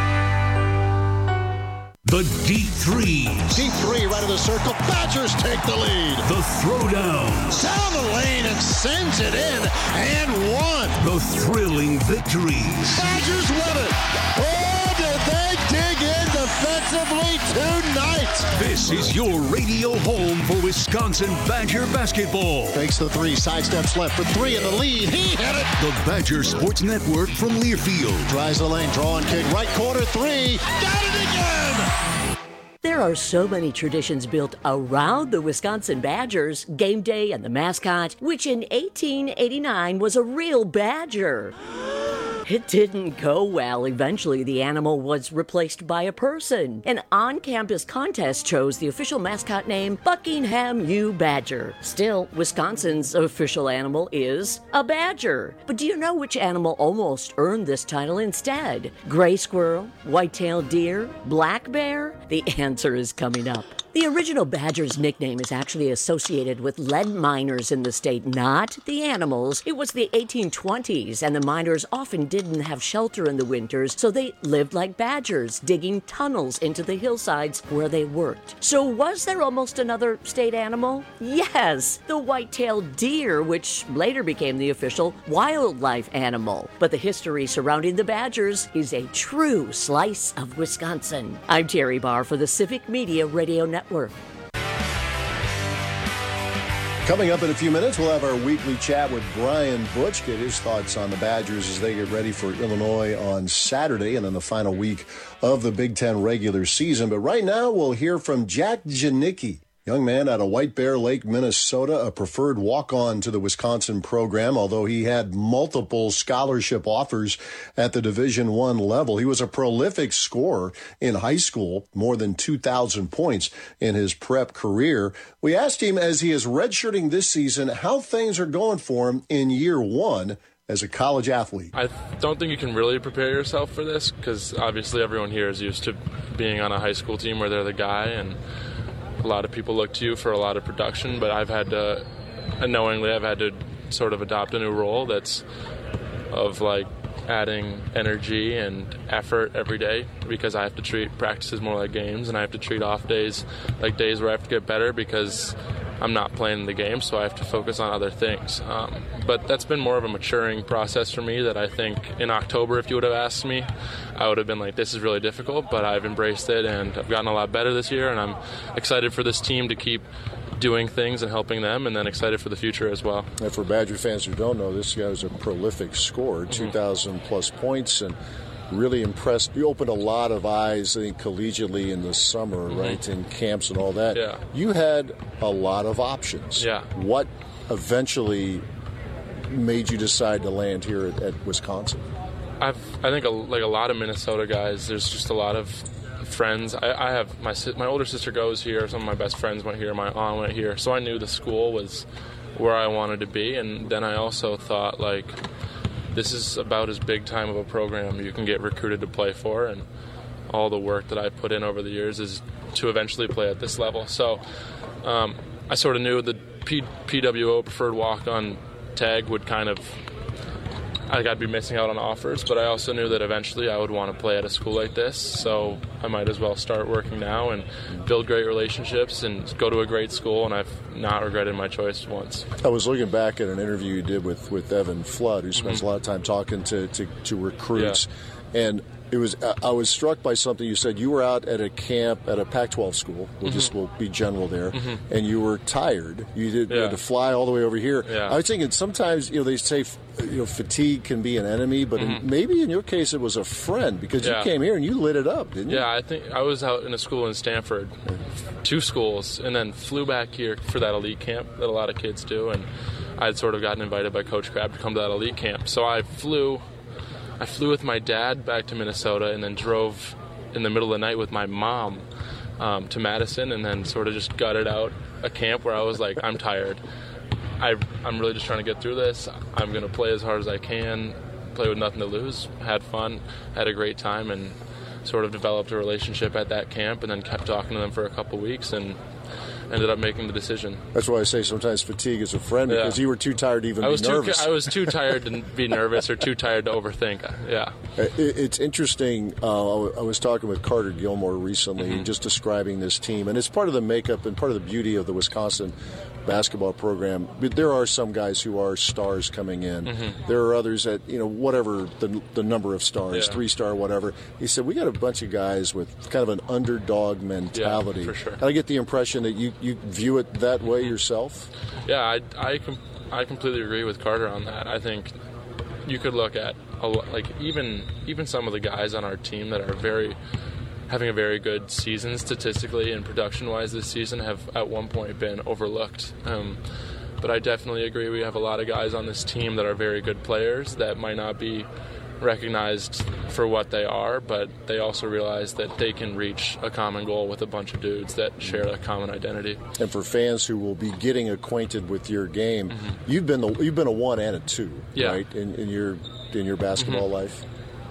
The deep threes. Deep three right of the circle. Badgers take the lead. The throwdowns. Down the lane and sends it in and one. The thrilling victories. Badgers win it. Oh, did they dig in defensively tonight? This is your radio home for Wisconsin Badger basketball. Fakes the three, sidesteps left for three in the lead. He hit it. The Badger Sports Network from Learfield. Tries the lane, draw and kick, right corner three. Got it again. There are so many traditions built around the Wisconsin Badgers, game day and the mascot, which in eighteen eighty-nine was a real badger. It didn't go well. Eventually, the animal was replaced by a person. An on-campus contest chose the official mascot name Buckingham U. Badger. Still, Wisconsin's official animal is a badger. But do you know which animal almost earned this title instead? Gray squirrel, white-tailed deer, black bear? The answer is coming up. The original badger's nickname is actually associated with lead miners in the state, not the animals. It was the eighteen twenties, and the miners often didn't have shelter in the winters, so they lived like badgers, digging tunnels into the hillsides where they worked. So was there almost another state animal? Yes, the white-tailed deer, which later became the official wildlife animal. But the history surrounding the badgers is a true slice of Wisconsin. I'm Terry Barr for the Civic Media Radio Network. Network. Coming up in a few minutes, we'll have our weekly chat with Brian Butch, get his thoughts on the Badgers as they get ready for Illinois on Saturday and then the final week of the Big Ten regular season. But right now, we'll hear from Jack Janicki, young man out of White Bear Lake, Minnesota, a preferred walk-on to the Wisconsin program, although he had multiple scholarship offers at the Division One level. He was a prolific scorer in high school, more than two thousand points in his prep career. We asked him, as he is redshirting this season, how things are going for him in year one as a college athlete. I don't think you can really prepare yourself for this because obviously everyone here is used to being on a high school team where they're the guy, and a lot of people look to you for a lot of production, but I've had to, unknowingly, I've had to sort of adopt a new role that's of like adding energy and effort every day because I have to treat practices more like games and I have to treat off days like days where I have to get better because I'm not playing the game, so I have to focus on other things. Um, but that's been more of a maturing process for me that I think in October, if you would have asked me, I would have been like, this is really difficult, but I've embraced it and I've gotten a lot better this year, and I'm excited for this team to keep doing things and helping them, and then excited for the future as well. And for Badger fans who don't know, this guy was a prolific scorer, mm-hmm. two thousand plus points, and really impressed. You opened a lot of eyes, I think, collegiately in the summer, mm-hmm. right, in camps and all that. Yeah. You had a lot of options. Yeah. What eventually made you decide to land here at, at Wisconsin? I've, I think, a, like a lot of Minnesota guys, there's just a lot of friends. I, I have, my my older sister goes here, some of my best friends went here, my aunt went here, so I knew the school was where I wanted to be, and then I also thought, like, this is about as big time of a program you can get recruited to play for, and all the work that I put in over the years is to eventually play at this level. So um, I sort of knew the P- PWO preferred walk-on tag would kind of, I got to be missing out on offers, but I also knew that eventually I would want to play at a school like this, so I might as well start working now and build great relationships and go to a great school, and I've not regretted my choice once. I was looking back at an interview you did with, with Evan Flood, who spends mm-hmm. a lot of time talking to, to, to recruits, yeah. and It was. I was struck by something you said. You were out at a camp at a Pac twelve school. We'll mm-hmm. just we'll be general there, mm-hmm. and you were tired. You did yeah. you had to fly all the way over here. Yeah. I was thinking sometimes you know they say you know fatigue can be an enemy, but mm-hmm. in, maybe in your case it was a friend because yeah. you came here and you lit it up, didn't you? Yeah, I think I was out in a school in Stanford, two schools, and then flew back here for that elite camp that a lot of kids do, and I had sort of gotten invited by Coach Crab to come to that elite camp, so I flew. I flew with my dad back to Minnesota and then drove in the middle of the night with my mom um, to Madison and then sort of just gutted out a camp where I was like, I'm tired. I, I'm really just trying to get through this. I'm going to play as hard as I can, play with nothing to lose. Had fun, had a great time, and sort of developed a relationship at that camp and then kept talking to them for a couple weeks and ended up making the decision. That's why I say sometimes fatigue is a friend because yeah. you were too tired to even I was be nervous. Too, I was too tired to be nervous or too tired to overthink. Yeah. It's interesting. Uh, I was talking with Carter Gilmore recently, mm-hmm. just describing this team, and it's part of the makeup and part of the beauty of the Wisconsin basketball program. But there are some guys who are stars coming in. Mm-hmm. There are others that, you know, whatever the the number of stars, yeah. three star, whatever. He said we got a bunch of guys with kind of an underdog mentality. Yeah, for sure. And I get the impression that you, you view it that way yourself. Yeah, I I, com- I completely agree with Carter on that. I think you could look at a lot, like even even some of the guys on our team that are very having a very good season statistically and production-wise this season have at one point been overlooked. Um, but I definitely agree we have a lot of guys on this team that are very good players that might not be recognized for what they are, but they also realize that they can reach a common goal with a bunch of dudes that share a common identity. And for fans who will be getting acquainted with your game, mm-hmm. you've been the, you've been a one and a two, yeah. right, in, in your in your basketball mm-hmm. life.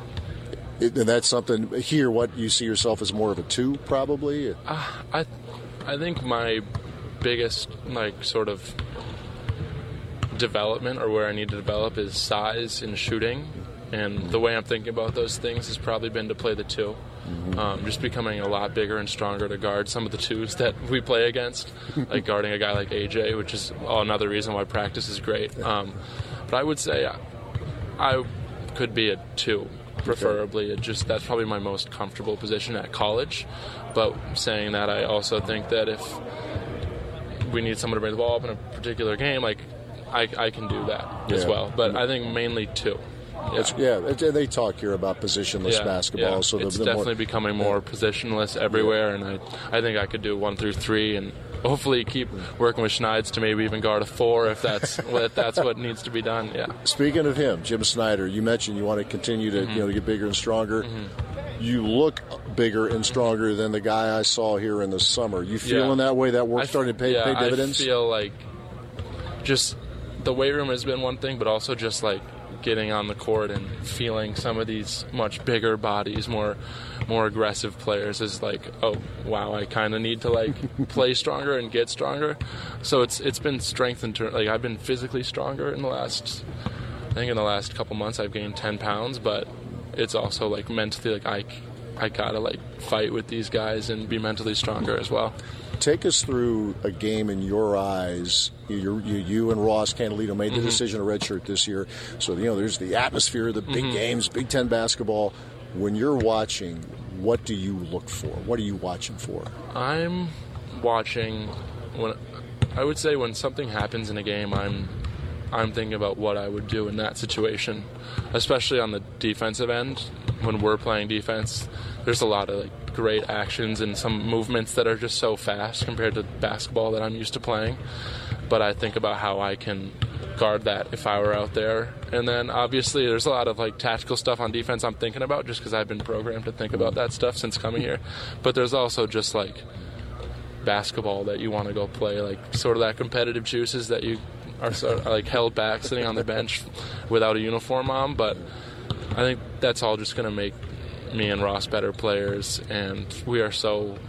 It, and that's something here. What you see yourself as more of a two, probably. Uh, I, I think my biggest like sort of development or where I need to develop is size and shooting, and the way I'm thinking about those things has probably been to play the two. Mm-hmm. Um, just becoming a lot bigger and stronger to guard some of the twos that we play against, like guarding a guy like A J, which is another reason why practice is great. Um, but I would say I, I could be a two. Preferably, it just that's probably my most comfortable position at college. But saying that, I also think that if we need someone to bring the ball up in a particular game, like I, I can do that yeah. as well. But I think mainly two. Yeah, it's, yeah they talk here about positionless yeah, basketball. Yeah. So the, it's the definitely more, becoming more yeah. positionless everywhere, and I I think I could do one through three and hopefully keep working with Schneids to maybe even guard a four if that's if that's what needs to be done. Yeah. Speaking of him, Jim Snyder, you mentioned you want to continue to mm-hmm. you know to get bigger and stronger. Mm-hmm. You look bigger and stronger than the guy I saw here in the summer. You feeling yeah. that way? That work f- starting to pay, yeah, pay dividends? I feel like just the weight room has been one thing, but also just like getting on the court and feeling some of these much bigger bodies, more more aggressive players is like, oh wow, I kind of need to like play stronger and get stronger. So it's it's been strengthened. Like I've been physically stronger in the last, I think in the last couple months I've gained ten pounds, but it's also like mentally like I I gotta like fight with these guys and be mentally stronger as well. Take us through a game in your eyes. You, you, you and Ross Candelito made the mm-hmm. decision to redshirt this year. So, you know, there's the atmosphere, the big mm-hmm. games, Big Ten basketball. When you're watching, what do you look for? What are you watching for? I'm watching, when I would say when something happens in a game, I'm I'm thinking about what I would do in that situation, especially on the defensive end. When we're playing defense, there's a lot of like great actions and some movements that are just so fast compared to basketball that I'm used to playing. But I think about how I can guard that if I were out there. And then obviously there's a lot of like tactical stuff on defense I'm thinking about just because I've been programmed to think about that stuff since coming here. But there's also just like basketball that you want to go play, like sort of that competitive juices that you are sort of like held back sitting on the bench without a uniform on. But I think that's all just going to make me and Ross better players, and we are so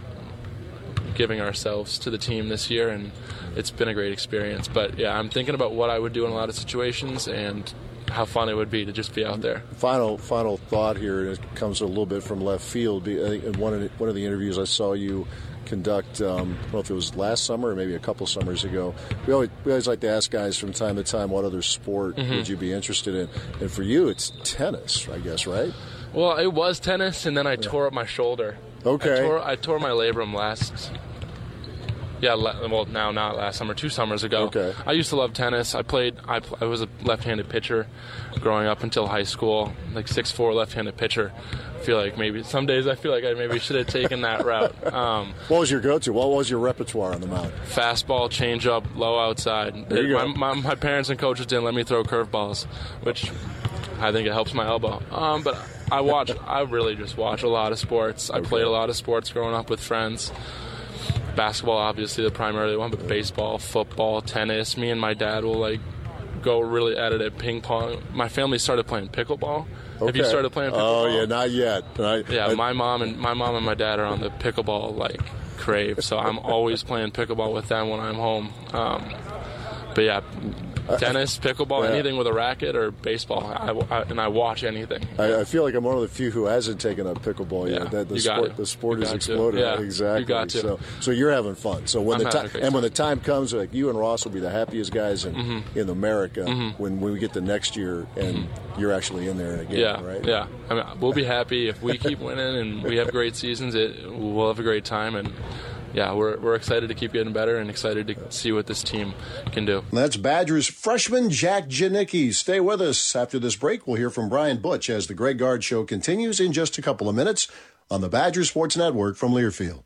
giving ourselves to the team this year, and it's been a great experience. But yeah, I'm thinking about what I would do in a lot of situations and how fun it would be to just be out there. Final final thought here, and it comes a little bit from left field. I think in one of the, one of the interviews I saw you conduct, um, I don't know if it was last summer or maybe a couple summers ago, we always, we always like to ask guys from time to time what other sport mm-hmm. would you be interested in, and for you it's tennis, I guess, right? Well, it was tennis, and then I yeah. tore up my shoulder. Okay. I tore, I tore my labrum last. Yeah, well, now not last summer, two summers ago. Okay. I used to love tennis. I played. I, I was a left-handed pitcher, growing up until high school. Like six foot four left-handed pitcher. I feel like maybe some days I feel like I maybe should have taken that route. Um, what was your go-to? What was your repertoire on the mound? Fastball, changeup, low outside. There you my, go. My, my parents and coaches didn't let me throw curveballs, which I think it helps my elbow. Um, but I watch. I really just watch a lot of sports. I okay. played a lot of sports growing up with friends. Basketball, obviously, the primary one, but baseball, football, tennis. Me and my dad will like go really at it at ping pong. My family started playing pickleball. Okay. Have you started playing pickleball? Oh yeah, not yet. I, yeah, I, my mom and my mom and my dad are on the pickleball like crave, so I'm always playing pickleball with them when I'm home. Um, but yeah. Tennis, pickleball, yeah. anything with a racket or baseball, I, I, and I watch anything. I, I feel like I'm one of the few who hasn't taken up pickleball yeah. yet. That the you sport, the sport you has exploded. Yeah. Exactly. You got to. So, so you're having fun. So when I'm the time and when the time comes, like you and Ross will be the happiest guys in mm-hmm. in America mm-hmm. when, when we get to next year and mm-hmm. you're actually in there again. Yeah, right? Yeah. I mean, we'll be happy if we keep winning and we have great seasons. It we'll have a great time and. Yeah, we're we're excited to keep getting better and excited to see what this team can do. That's Badgers freshman Jack Janicki. Stay with us. After this break, we'll hear from Brian Butch as the Greg Gard Show continues in just a couple of minutes on the Badger Sports Network from Learfield.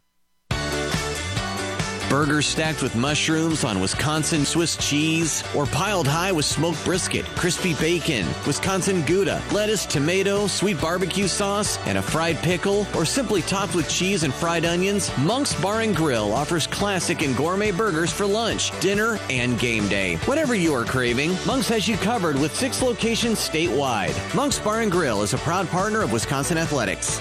Burgers stacked with mushrooms on Wisconsin Swiss cheese, or piled high with smoked brisket, crispy bacon, Wisconsin Gouda, lettuce, tomato, sweet barbecue sauce, and a fried pickle, or simply topped with cheese and fried onions, Monk's Bar and Grill offers classic and gourmet burgers for lunch, dinner, and game day. Whatever you are craving, Monk's has you covered with six locations statewide. Monk's Bar and Grill is a proud partner of Wisconsin Athletics.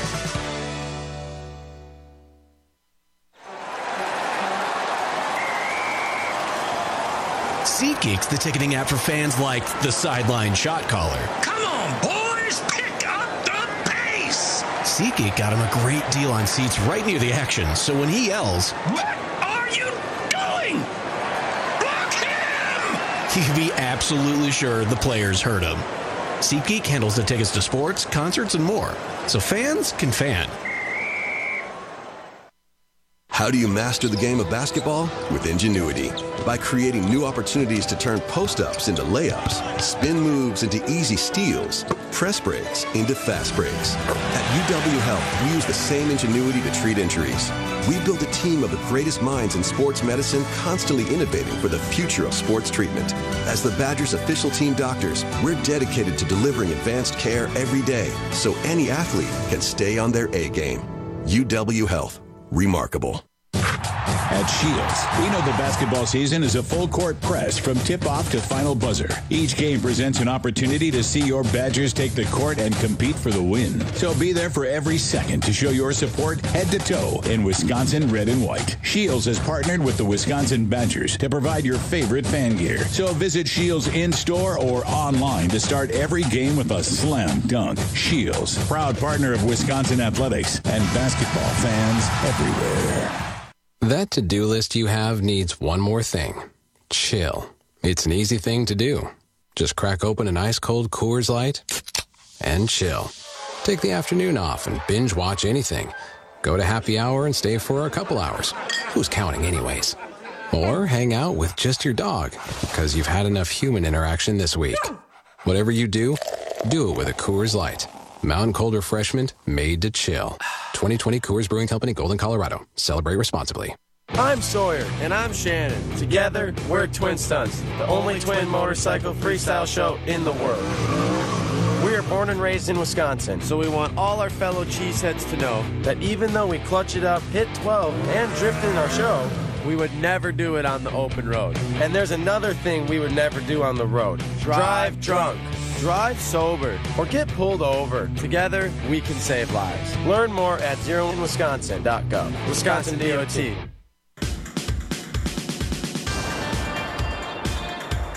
SeatGeek's the ticketing app for fans like the sideline shot caller. Come on, boys, pick up the pace! SeatGeek got him a great deal on seats right near the action, so when he yells, "What are you doing? Block him!" he can be absolutely sure the players heard him. SeatGeek handles the tickets to sports, concerts, and more, so fans can fan. How do you master the game of basketball? With ingenuity. By creating new opportunities to turn post-ups into layups, spin moves into easy steals, press breaks into fast breaks. At U W Health, we use the same ingenuity to treat injuries. We build a team of the greatest minds in sports medicine, constantly innovating for the future of sports treatment. As the Badgers' official team doctors, we're dedicated to delivering advanced care every day, so any athlete can stay on their A game. U W Health. Remarkable. At Shields, we know the basketball season is a full-court press from tip-off to final buzzer. Each game presents an opportunity to see your Badgers take the court and compete for the win. So be there for every second to show your support head-to-toe in Wisconsin red and white. Shields has partnered with the Wisconsin Badgers to provide your favorite fan gear. So visit Shields in-store or online to start every game with a slam dunk. Shields, proud partner of Wisconsin Athletics and basketball fans everywhere. That to-do list you have needs one more thing. Chill. It's an easy thing to do. Just crack open an ice-cold Coors Light and chill. Take the afternoon off and binge watch anything. Go to happy hour and stay for a couple hours. Who's counting anyways? Or hang out with just your dog, because you've had enough human interaction this week. Whatever you do, do it with a Coors Light. Mountain Cold Refreshment made to chill. twenty twenty Coors Brewing Company, Golden, Colorado. Celebrate responsibly. I'm Sawyer. And I'm Shannon. Together, we're Twin Stunts, the only twin motorcycle freestyle show in the world. We are born and raised in Wisconsin, so we want all our fellow cheeseheads to know that even though we clutch it up, hit twelve, and drift in our show, we would never do it on the open road. And there's another thing we would never do on the road. Drive drunk. Drive sober or get pulled over. Together, we can save lives. Learn more at zero in wisconsin dot gov. Wisconsin D O T.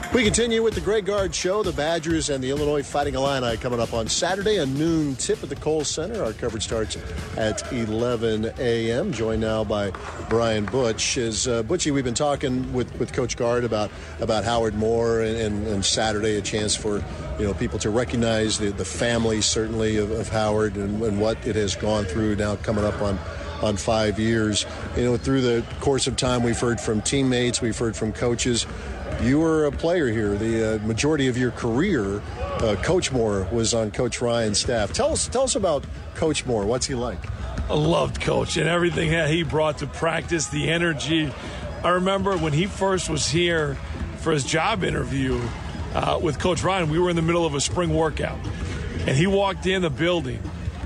We continue with the Greg Gard Show. The Badgers and the Illinois Fighting Illini coming up on Saturday, a noon tip at the Kohl Center. Our coverage starts at eleven a.m. Joined now by Brian Butch. As uh, Butchie, we've been talking with, with Coach Gard about about Howard Moore and, and, and Saturday, a chance for you know people to recognize the, the family certainly of, of Howard and, and what it has gone through now coming up on. on five years. You know, through the course of time, we've heard from teammates, we've heard from coaches. You were a player here. The uh, majority of your career, uh, Coach Moore was on Coach Ryan's staff. Tell us, tell us about Coach Moore. What's he like? I loved Coach and everything that he brought to practice, the energy. I remember when he first was here for his job interview uh, with Coach Ryan, we were in the middle of a spring workout, and he walked in the building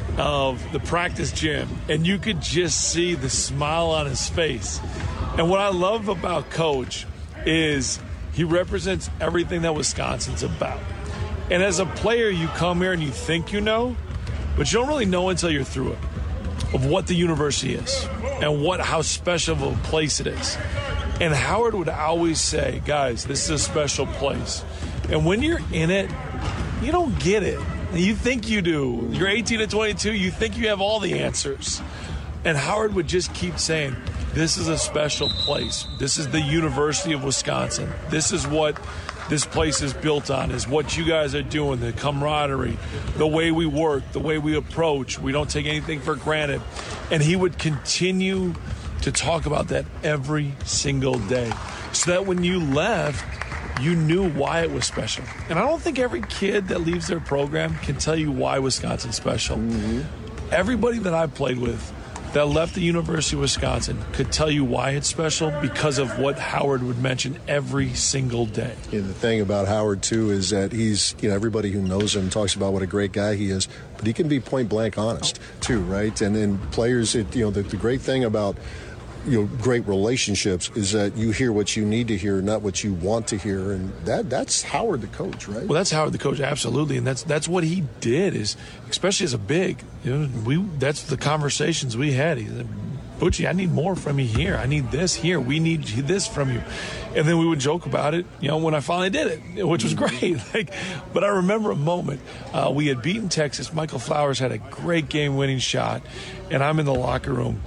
of the practice gym, and you could just see the smile on his face. And what I love about Coach is he represents everything that Wisconsin's about. And as a player, you come here and you think you know, but you don't really know until you're through it, of what the university is and what how special of a place it is. And Howard would always say, guys, this is a special place. And when you're in it, you don't get it. You think you do. You're eighteen to twenty-two, you think you have all the answers. And Howard would just keep saying, this is a special place. This is the University of Wisconsin. This is what this place is built on, is what you guys are doing, the camaraderie, the way we work, the way we approach. We don't take anything for granted. And he would continue to talk about that every single day, so that when you left, you knew why it was special. And I don't think every kid that leaves their program can tell you why Wisconsin's special. Mm-hmm. Everybody that I've played with that left the University of Wisconsin could tell you why it's special because of what Howard would mention every single day. Yeah, the thing about Howard, too, is that he's, you know, everybody who knows him talks about what a great guy he is, but he can be point blank honest, too, right? And then players, it, you know, the, the great thing about you know, great relationships is that you hear what you need to hear, not what you want to hear, and that that's Howard the coach, right? Well, that's Howard the coach, absolutely, and that's that's what he did. Is especially as a big, you know, we that's the conversations we had. He said, Butchie, I need more from you here. I need this here. We need this from you, and then we would joke about it. You know, when I finally did it, which was great. Like, but I remember a moment uh, we had beaten Texas. Michael Flowers had a great game-winning shot, and I'm in the locker room.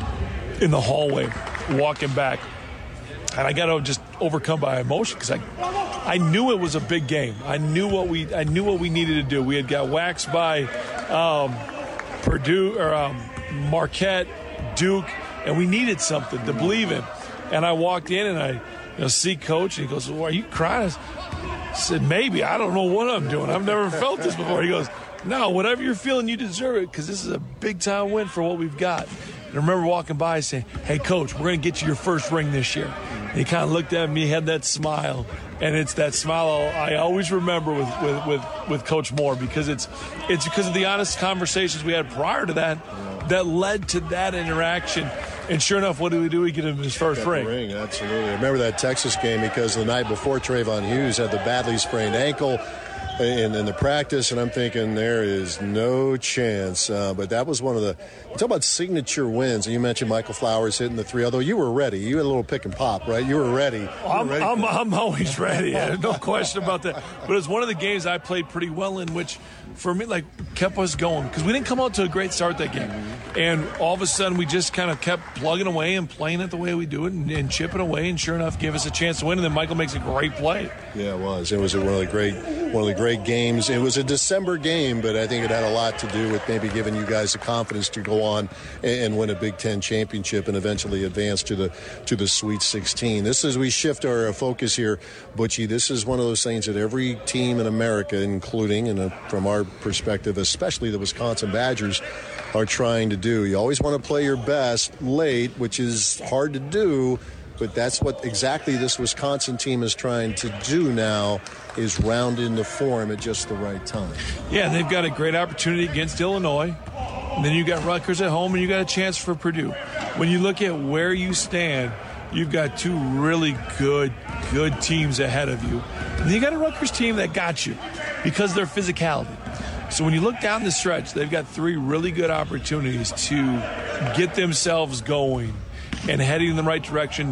In the hallway, walking back, and I got just overcome by emotion because I, I knew it was a big game. I knew what we, I knew what we needed to do. We had got waxed by um, Purdue or um, Marquette, Duke, and we needed something to believe in. And I walked in and I, you know, see Coach, and he goes, "Well, are you crying?" I said, "Maybe. I don't know what I'm doing. I've never felt this before." He goes, "No, whatever you're feeling, you deserve it because this is a big time win for what we've got." And I remember walking by saying, "Hey, Coach, we're going to get you your first ring this year." And he kind of looked at me, had that smile, and it's that smile I always remember with, with, with, with Coach Moore because it's it's because of the honest conversations we had prior to that that led to that interaction. And sure enough, what did we do? We get him his first ring. ring. Absolutely. I remember that Texas game because the night before Trayvon Hughes had the badly sprained ankle in, in the practice, and I'm thinking there is no chance. Uh, but that was one of the – talk about signature wins. And you mentioned Michael Flowers hitting the three, although you were ready. You had a little pick and pop, right? You were ready. You I'm, were ready I'm, I'm always ready. No question about that. But it was one of the games I played pretty well in, which for me, like, kept us going. Because we didn't come out to a great start that game. And all of a sudden, we just kind of kept plugging away and playing it the way we do it and, and chipping away. And sure enough, gave us a chance to win. And then Michael makes a great play. Yeah, it was. It was one of the great, one of the great games. It was a December game, but I think it had a lot to do with maybe giving you guys the confidence to go on and, and win a Big Ten championship and eventually advance to the to the Sweet sixteen. This is we shift our focus here, Butchie. This is one of those things that every team in America, including and from our perspective, especially the Wisconsin Badgers, are trying to do. You always want to play your best late, which is hard to do, but that's what exactly this Wisconsin team is trying to do now, is round into form at just the right time. Yeah, they've got a great opportunity against Illinois. And then you got Rutgers at home, and you got a chance for Purdue. When you look at where you stand, you've got two really good, good teams ahead of you. And you got a Rutgers team that got you because of their physicality. So when you look down the stretch, they've got three really good opportunities to get themselves going and heading in the right direction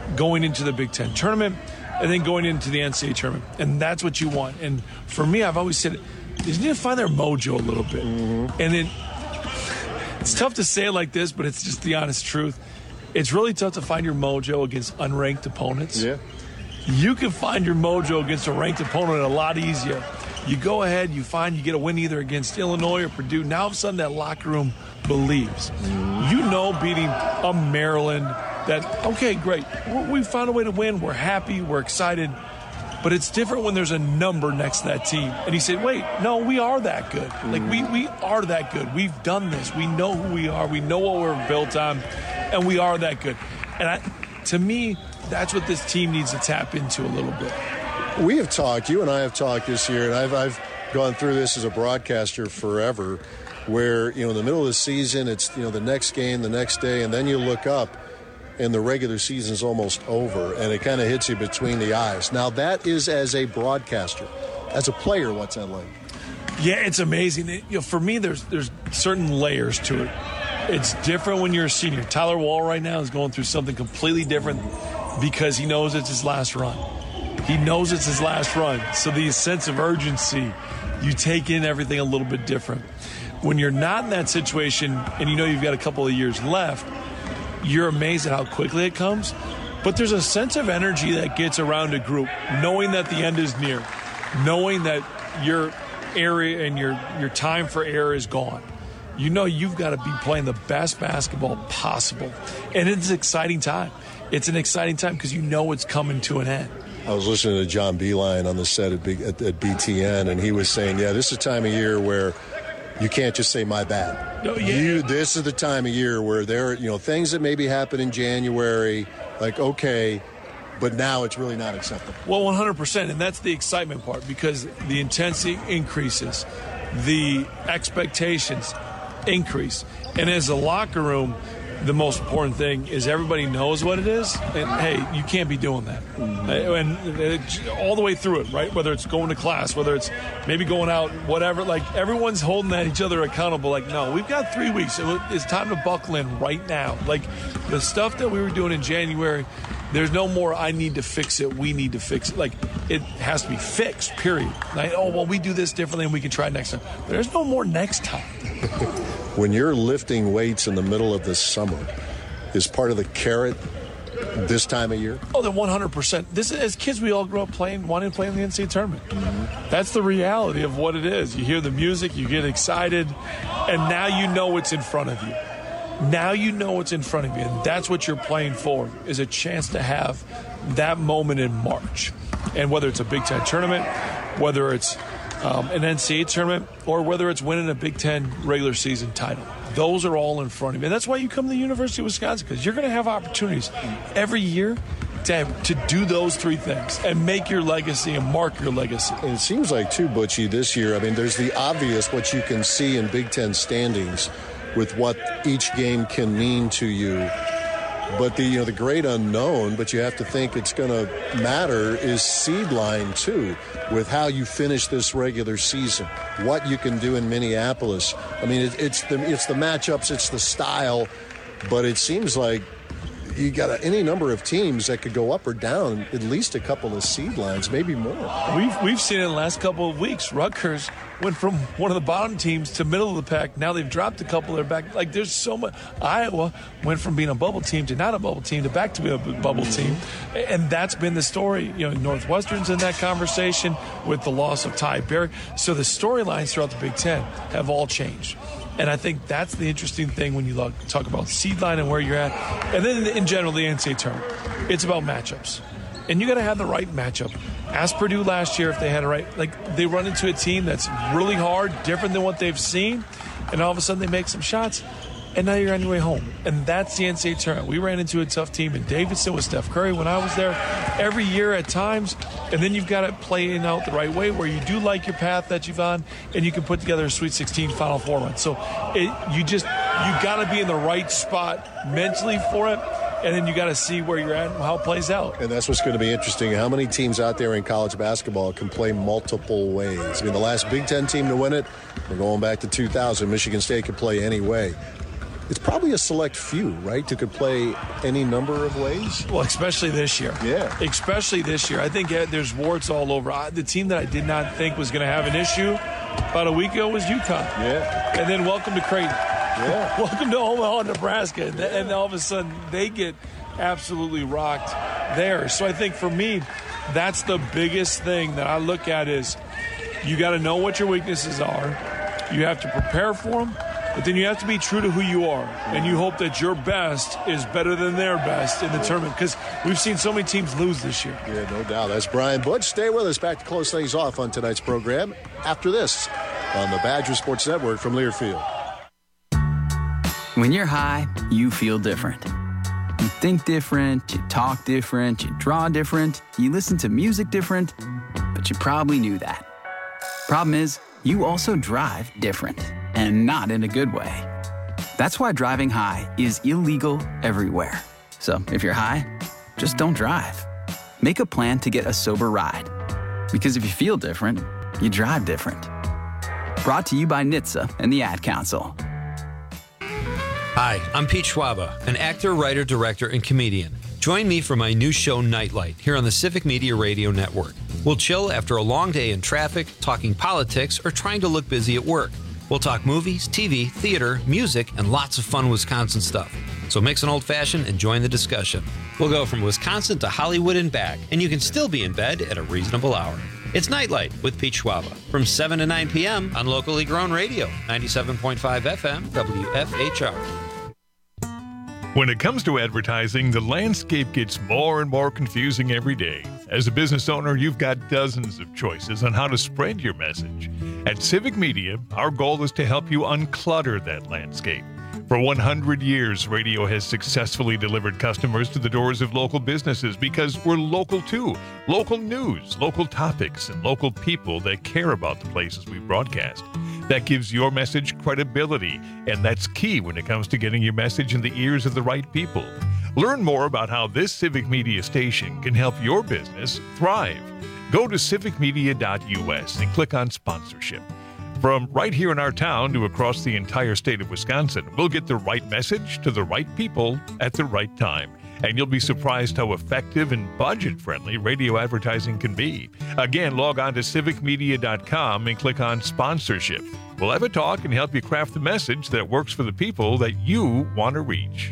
going into the Big Ten tournament, and then going into the N C double A tournament. And that's what you want. And for me, I've always said, they need to find their mojo a little bit. Mm-hmm. And it, it's tough to say it like this, but it's just the honest truth. It's really tough to find your mojo against unranked opponents. Yeah. You can find your mojo against a ranked opponent a lot easier. You go ahead, you find you get a win either against Illinois or Purdue. Now all of a sudden that locker room believes. Mm-hmm. You know, beating a Maryland, that, okay, great. We found a way to win. We're happy. We're excited. But it's different when there's a number next to that team. And he said, wait, no, we are that good. Mm-hmm. Like, we, we are that good. We've done this. We know who we are. We know what we're built on. And we are that good. And I, to me, that's what this team needs to tap into a little bit. We have talked, you and I have talked this year, and I've, I've gone through this as a broadcaster forever, where, you know, in the middle of the season, it's, you know, the next game, the next day, and then you look up and the regular season's almost over, and it kind of hits you between the eyes. Now, that is as a broadcaster. As a player, what's that like? Yeah, it's amazing. It, you know, for me, there's there's certain layers to it. It's different when you're a senior. Tyler Wall right now is going through something completely different because he knows it's his last run. He knows it's his last run. So the sense of urgency, you take in everything a little bit different. When you're not in that situation and you know you've got a couple of years left, you're amazed at how quickly it comes. But there's a sense of energy that gets around a group, knowing that the end is near, knowing that your area and your, your time for air is gone. You know you've got to be playing the best basketball possible. And it's an exciting time. It's an exciting time because you know it's coming to an end. I was listening to John Beeline on the set at, B, at, at B T N, and he was saying, yeah, this is a time of year where you can't just say my bad. Oh, yeah. You, this is the time of year where there are, you know, things that maybe happen in January, like, okay, but now it's really not acceptable. Well, one hundred percent, and that's the excitement part because the intensity increases, the expectations increase, and as a locker room, the most important thing is everybody knows what it is, and hey, you can't be doing that. Mm-hmm. And it, all the way through it, right? Whether it's going to class, whether it's maybe going out, whatever, like everyone's holding that each other accountable. Like, no, we've got three weeks. It's time to buckle in right now. Like the stuff that we were doing in January, there's no more I need to fix it, we need to fix it. Like, it has to be fixed, period. Like, oh, well, we do this differently and we can try next time. But there's no more next time. When you're lifting weights in the middle of the summer, is part of the carrot this time of year? Oh, then one hundred percent. This is, as kids, we all grew up playing, wanting to play in the N C double A tournament. Mm-hmm. That's the reality of what it is. You hear the music, you get excited, and now you know what's in front of you. Now you know what's in front of you, and that's what you're playing for, is a chance to have that moment in March. And whether it's a Big Ten tournament, whether it's um, an N C double A tournament, or whether it's winning a Big Ten regular season title, those are all in front of you. And that's why you come to the University of Wisconsin, because you're going to have opportunities every year to, to do those three things and make your legacy and mark your legacy. And it seems like, too, Butchie, this year, I mean, there's the obvious, what you can see in Big Ten standings with what each game can mean to you. But the, you know, the great unknown, but you have to think it's going to matter, is seed line, too, with how you finish this regular season, what you can do in Minneapolis. I mean, it, it's the it's the matchups, it's the style, but it seems like you got a, any number of teams that could go up or down at least a couple of seed lines, maybe more. We've we've seen it in the last couple of weeks. Rutgers went from one of the bottom teams to middle of the pack. Now they've dropped a couple. They're back. Like, there's so much. Iowa went from being a bubble team to not a bubble team to back to be a bubble team. And that's been the story. You know, Northwestern's in that conversation with the loss of Ty Berry. So the storylines throughout the Big Ten have all changed. And I think that's the interesting thing when you look, talk about seed line and where you're at. And then in general, the N C double A tournament. It's about matchups. And you got to have the right matchup. Ask Purdue last year if they had a right. Like, they run into a team that's really hard, different than what they've seen. And all of a sudden they make some shots. And now you're on your way home. And that's the N C double A tournament. We ran into a tough team in Davidson with Steph Curry when I was there every year at times. And then you've got to play it out the right way where you do like your path that you've on, and you can put together a Sweet sixteen Final Four run. So it, you just, you got to be in the right spot mentally for it. And then you got to see where you're at and how it plays out. And that's what's going to be interesting. How many teams out there in college basketball can play multiple ways? I mean, the last Big Ten team to win it, we're going back to two thousand. Michigan State could play any way. it's probably a select few, right, who could play any number of ways. Well, especially this year. Yeah. Especially this year. I think there's warts all over. The team that I did not think was going to have an issue about a week ago was UConn. Yeah. And then welcome to Creighton. Yeah. Welcome to Omaha, Nebraska. And, and all of a sudden, they get absolutely rocked there. So I think for me, that's the biggest thing that I look at is you got to know what your weaknesses are. You have to prepare for them. But then you have to be true to who you are, and you hope that your best is better than their best in the tournament, because we've seen so many teams lose this year. Yeah, no doubt. That's Brian Butch. Stay with us. Back to close things off on tonight's program after this on the Badger Sports Network from Learfield. When you're high, you feel different. You think different, you talk different, you draw different, you listen to music different, but you probably knew that. Problem is, you also drive different. And not in a good way. That's why driving high is illegal everywhere. So if you're high, just don't drive. Make a plan to get a sober ride. Because if you feel different, you drive different. Brought to you by N H T S A and the Ad Council. Hi, I'm Pete Schwaba, an actor, writer, director, and comedian. Join me for my new show, Nightlight, here on the Civic Media Radio Network. We'll chill after a long day in traffic, talking politics, or trying to look busy at work. We'll talk movies, T V, theater, music, and lots of fun Wisconsin stuff. So mix an old-fashioned and join the discussion. We'll go from Wisconsin to Hollywood and back, and you can still be in bed at a reasonable hour. It's Nightlight with Pete Schwaba from seven to nine p.m. on locally grown radio, ninety-seven point five F M, W F H R. When it comes to advertising, the landscape gets more and more confusing every day. As a business owner, you've got dozens of choices on how to spread your message. At Civic Media, our goal is to help you unclutter that landscape. For one hundred years, radio has successfully delivered customers to the doors of local businesses because we're local too. Local news, local topics, and local people that care about the places we broadcast. That gives your message credibility, and that's key when it comes to getting your message in the ears of the right people. Learn more about how this Civic Media station can help your business thrive. Go to civic media dot U S and click on sponsorship. From right here in our town to across the entire state of Wisconsin, we'll get the right message to the right people at the right time. And you'll be surprised how effective and budget-friendly radio advertising can be. Again, log on to civic media dot com and click on sponsorship. We'll have a talk and help you craft the message that works for the people that you want to reach.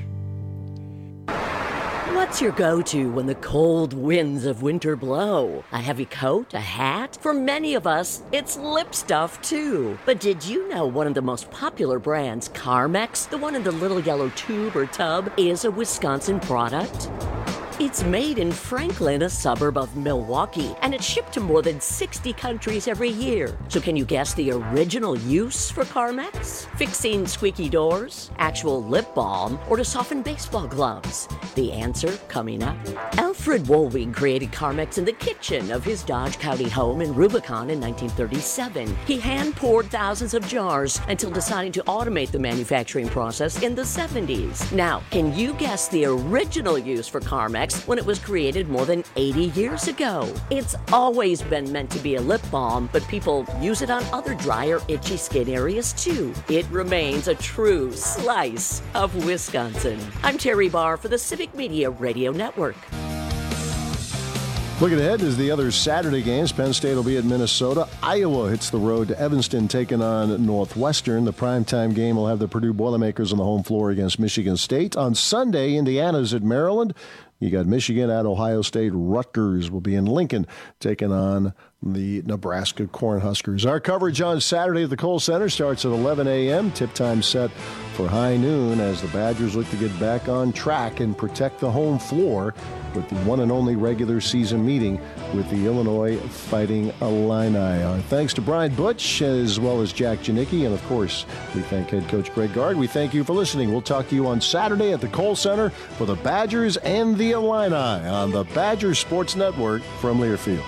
What's your go-to when the cold winds of winter blow? A heavy coat? A hat? For many of us, it's lip stuff too. But did you know one of the most popular brands, Carmex, the one in the little yellow tube or tub, is a Wisconsin product? It's made in Franklin, a suburb of Milwaukee, and it's shipped to more than sixty countries every year. So can you guess the original use for Carmex? Fixing squeaky doors, actual lip balm, or to soften baseball gloves? The answer coming up. Alfred Wohlwing created Carmex in the kitchen of his Dodge County home in Rubicon in nineteen thirty-seven. He hand-poured thousands of jars until deciding to automate the manufacturing process in the seventies. Now, can you guess the original use for Carmex when it was created more than eighty years ago? It's always been meant to be a lip balm, but people use it on other dry or itchy skin areas too. It remains a true slice of Wisconsin. I'm Terry Barr for the Civic Media Radio Network. Looking ahead is the other Saturday games. Penn State will be at Minnesota. Iowa hits the road to Evanston, taking on Northwestern. The primetime game will have the Purdue Boilermakers on the home floor against Michigan State. On Sunday, Indiana's at Maryland. You got Michigan at Ohio State. Rutgers will be in Lincoln, taking on the Nebraska Cornhuskers. Our coverage on Saturday at the Kohl Center starts at eleven a.m. Tip time set for high noon as the Badgers look to get back on track and protect the home floor with the one and only regular season meeting with the Illinois Fighting Illini. Our thanks to Brian Butch as well as Jack Janicki, and of course we thank head coach Greg Gard. We thank you for listening. We'll talk to you on Saturday at the Kohl Center for the Badgers and the Illini on the Badger Sports Network from Learfield.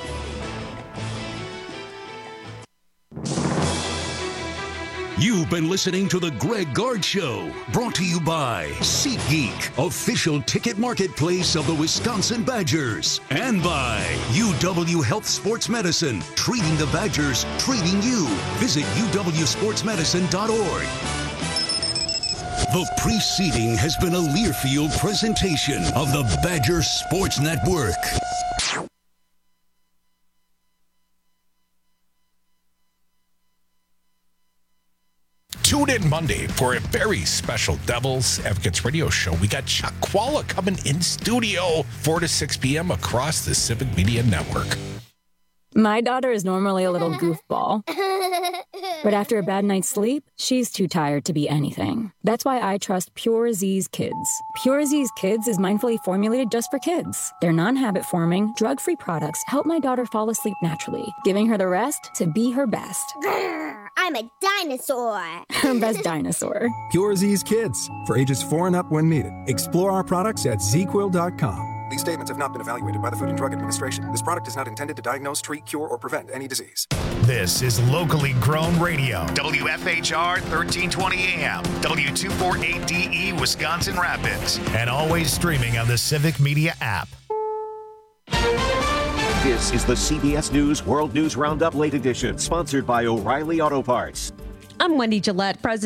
You've been listening to The Greg Gard Show, brought to you by SeatGeek, official ticket marketplace of the Wisconsin Badgers, and by U W Health Sports Medicine, treating the Badgers, treating you. Visit U W sports medicine dot org. The preceding has been a Learfield presentation of the Badger Sports Network. Tune in Monday for a very special Devils Advocates radio show. We got Chuck Qualla coming in studio four to six p.m. across the Civic Media Network. My daughter is normally a little goofball, but after a bad night's sleep, she's too tired to be anything. That's why I trust Pure Z's Kids. Pure Z's Kids is mindfully formulated just for kids. Their non-habit forming, drug-free products help my daughter fall asleep naturally, giving her the rest to be her best. Grr, I'm a dinosaur. Her best dinosaur. Pure Z's Kids, for ages four and up when needed. Explore our products at z quill dot com. These statements have not been evaluated by the Food and Drug Administration. This product is not intended to diagnose, treat, cure, or prevent any disease. This is locally grown radio. W F H R thirteen twenty A M, W two forty-eight D E, Wisconsin Rapids, and always streaming on the Civic Media app. This is the C B S News World News Roundup Late Edition, sponsored by O'Reilly Auto Parts. I'm Wendy Gillette, President.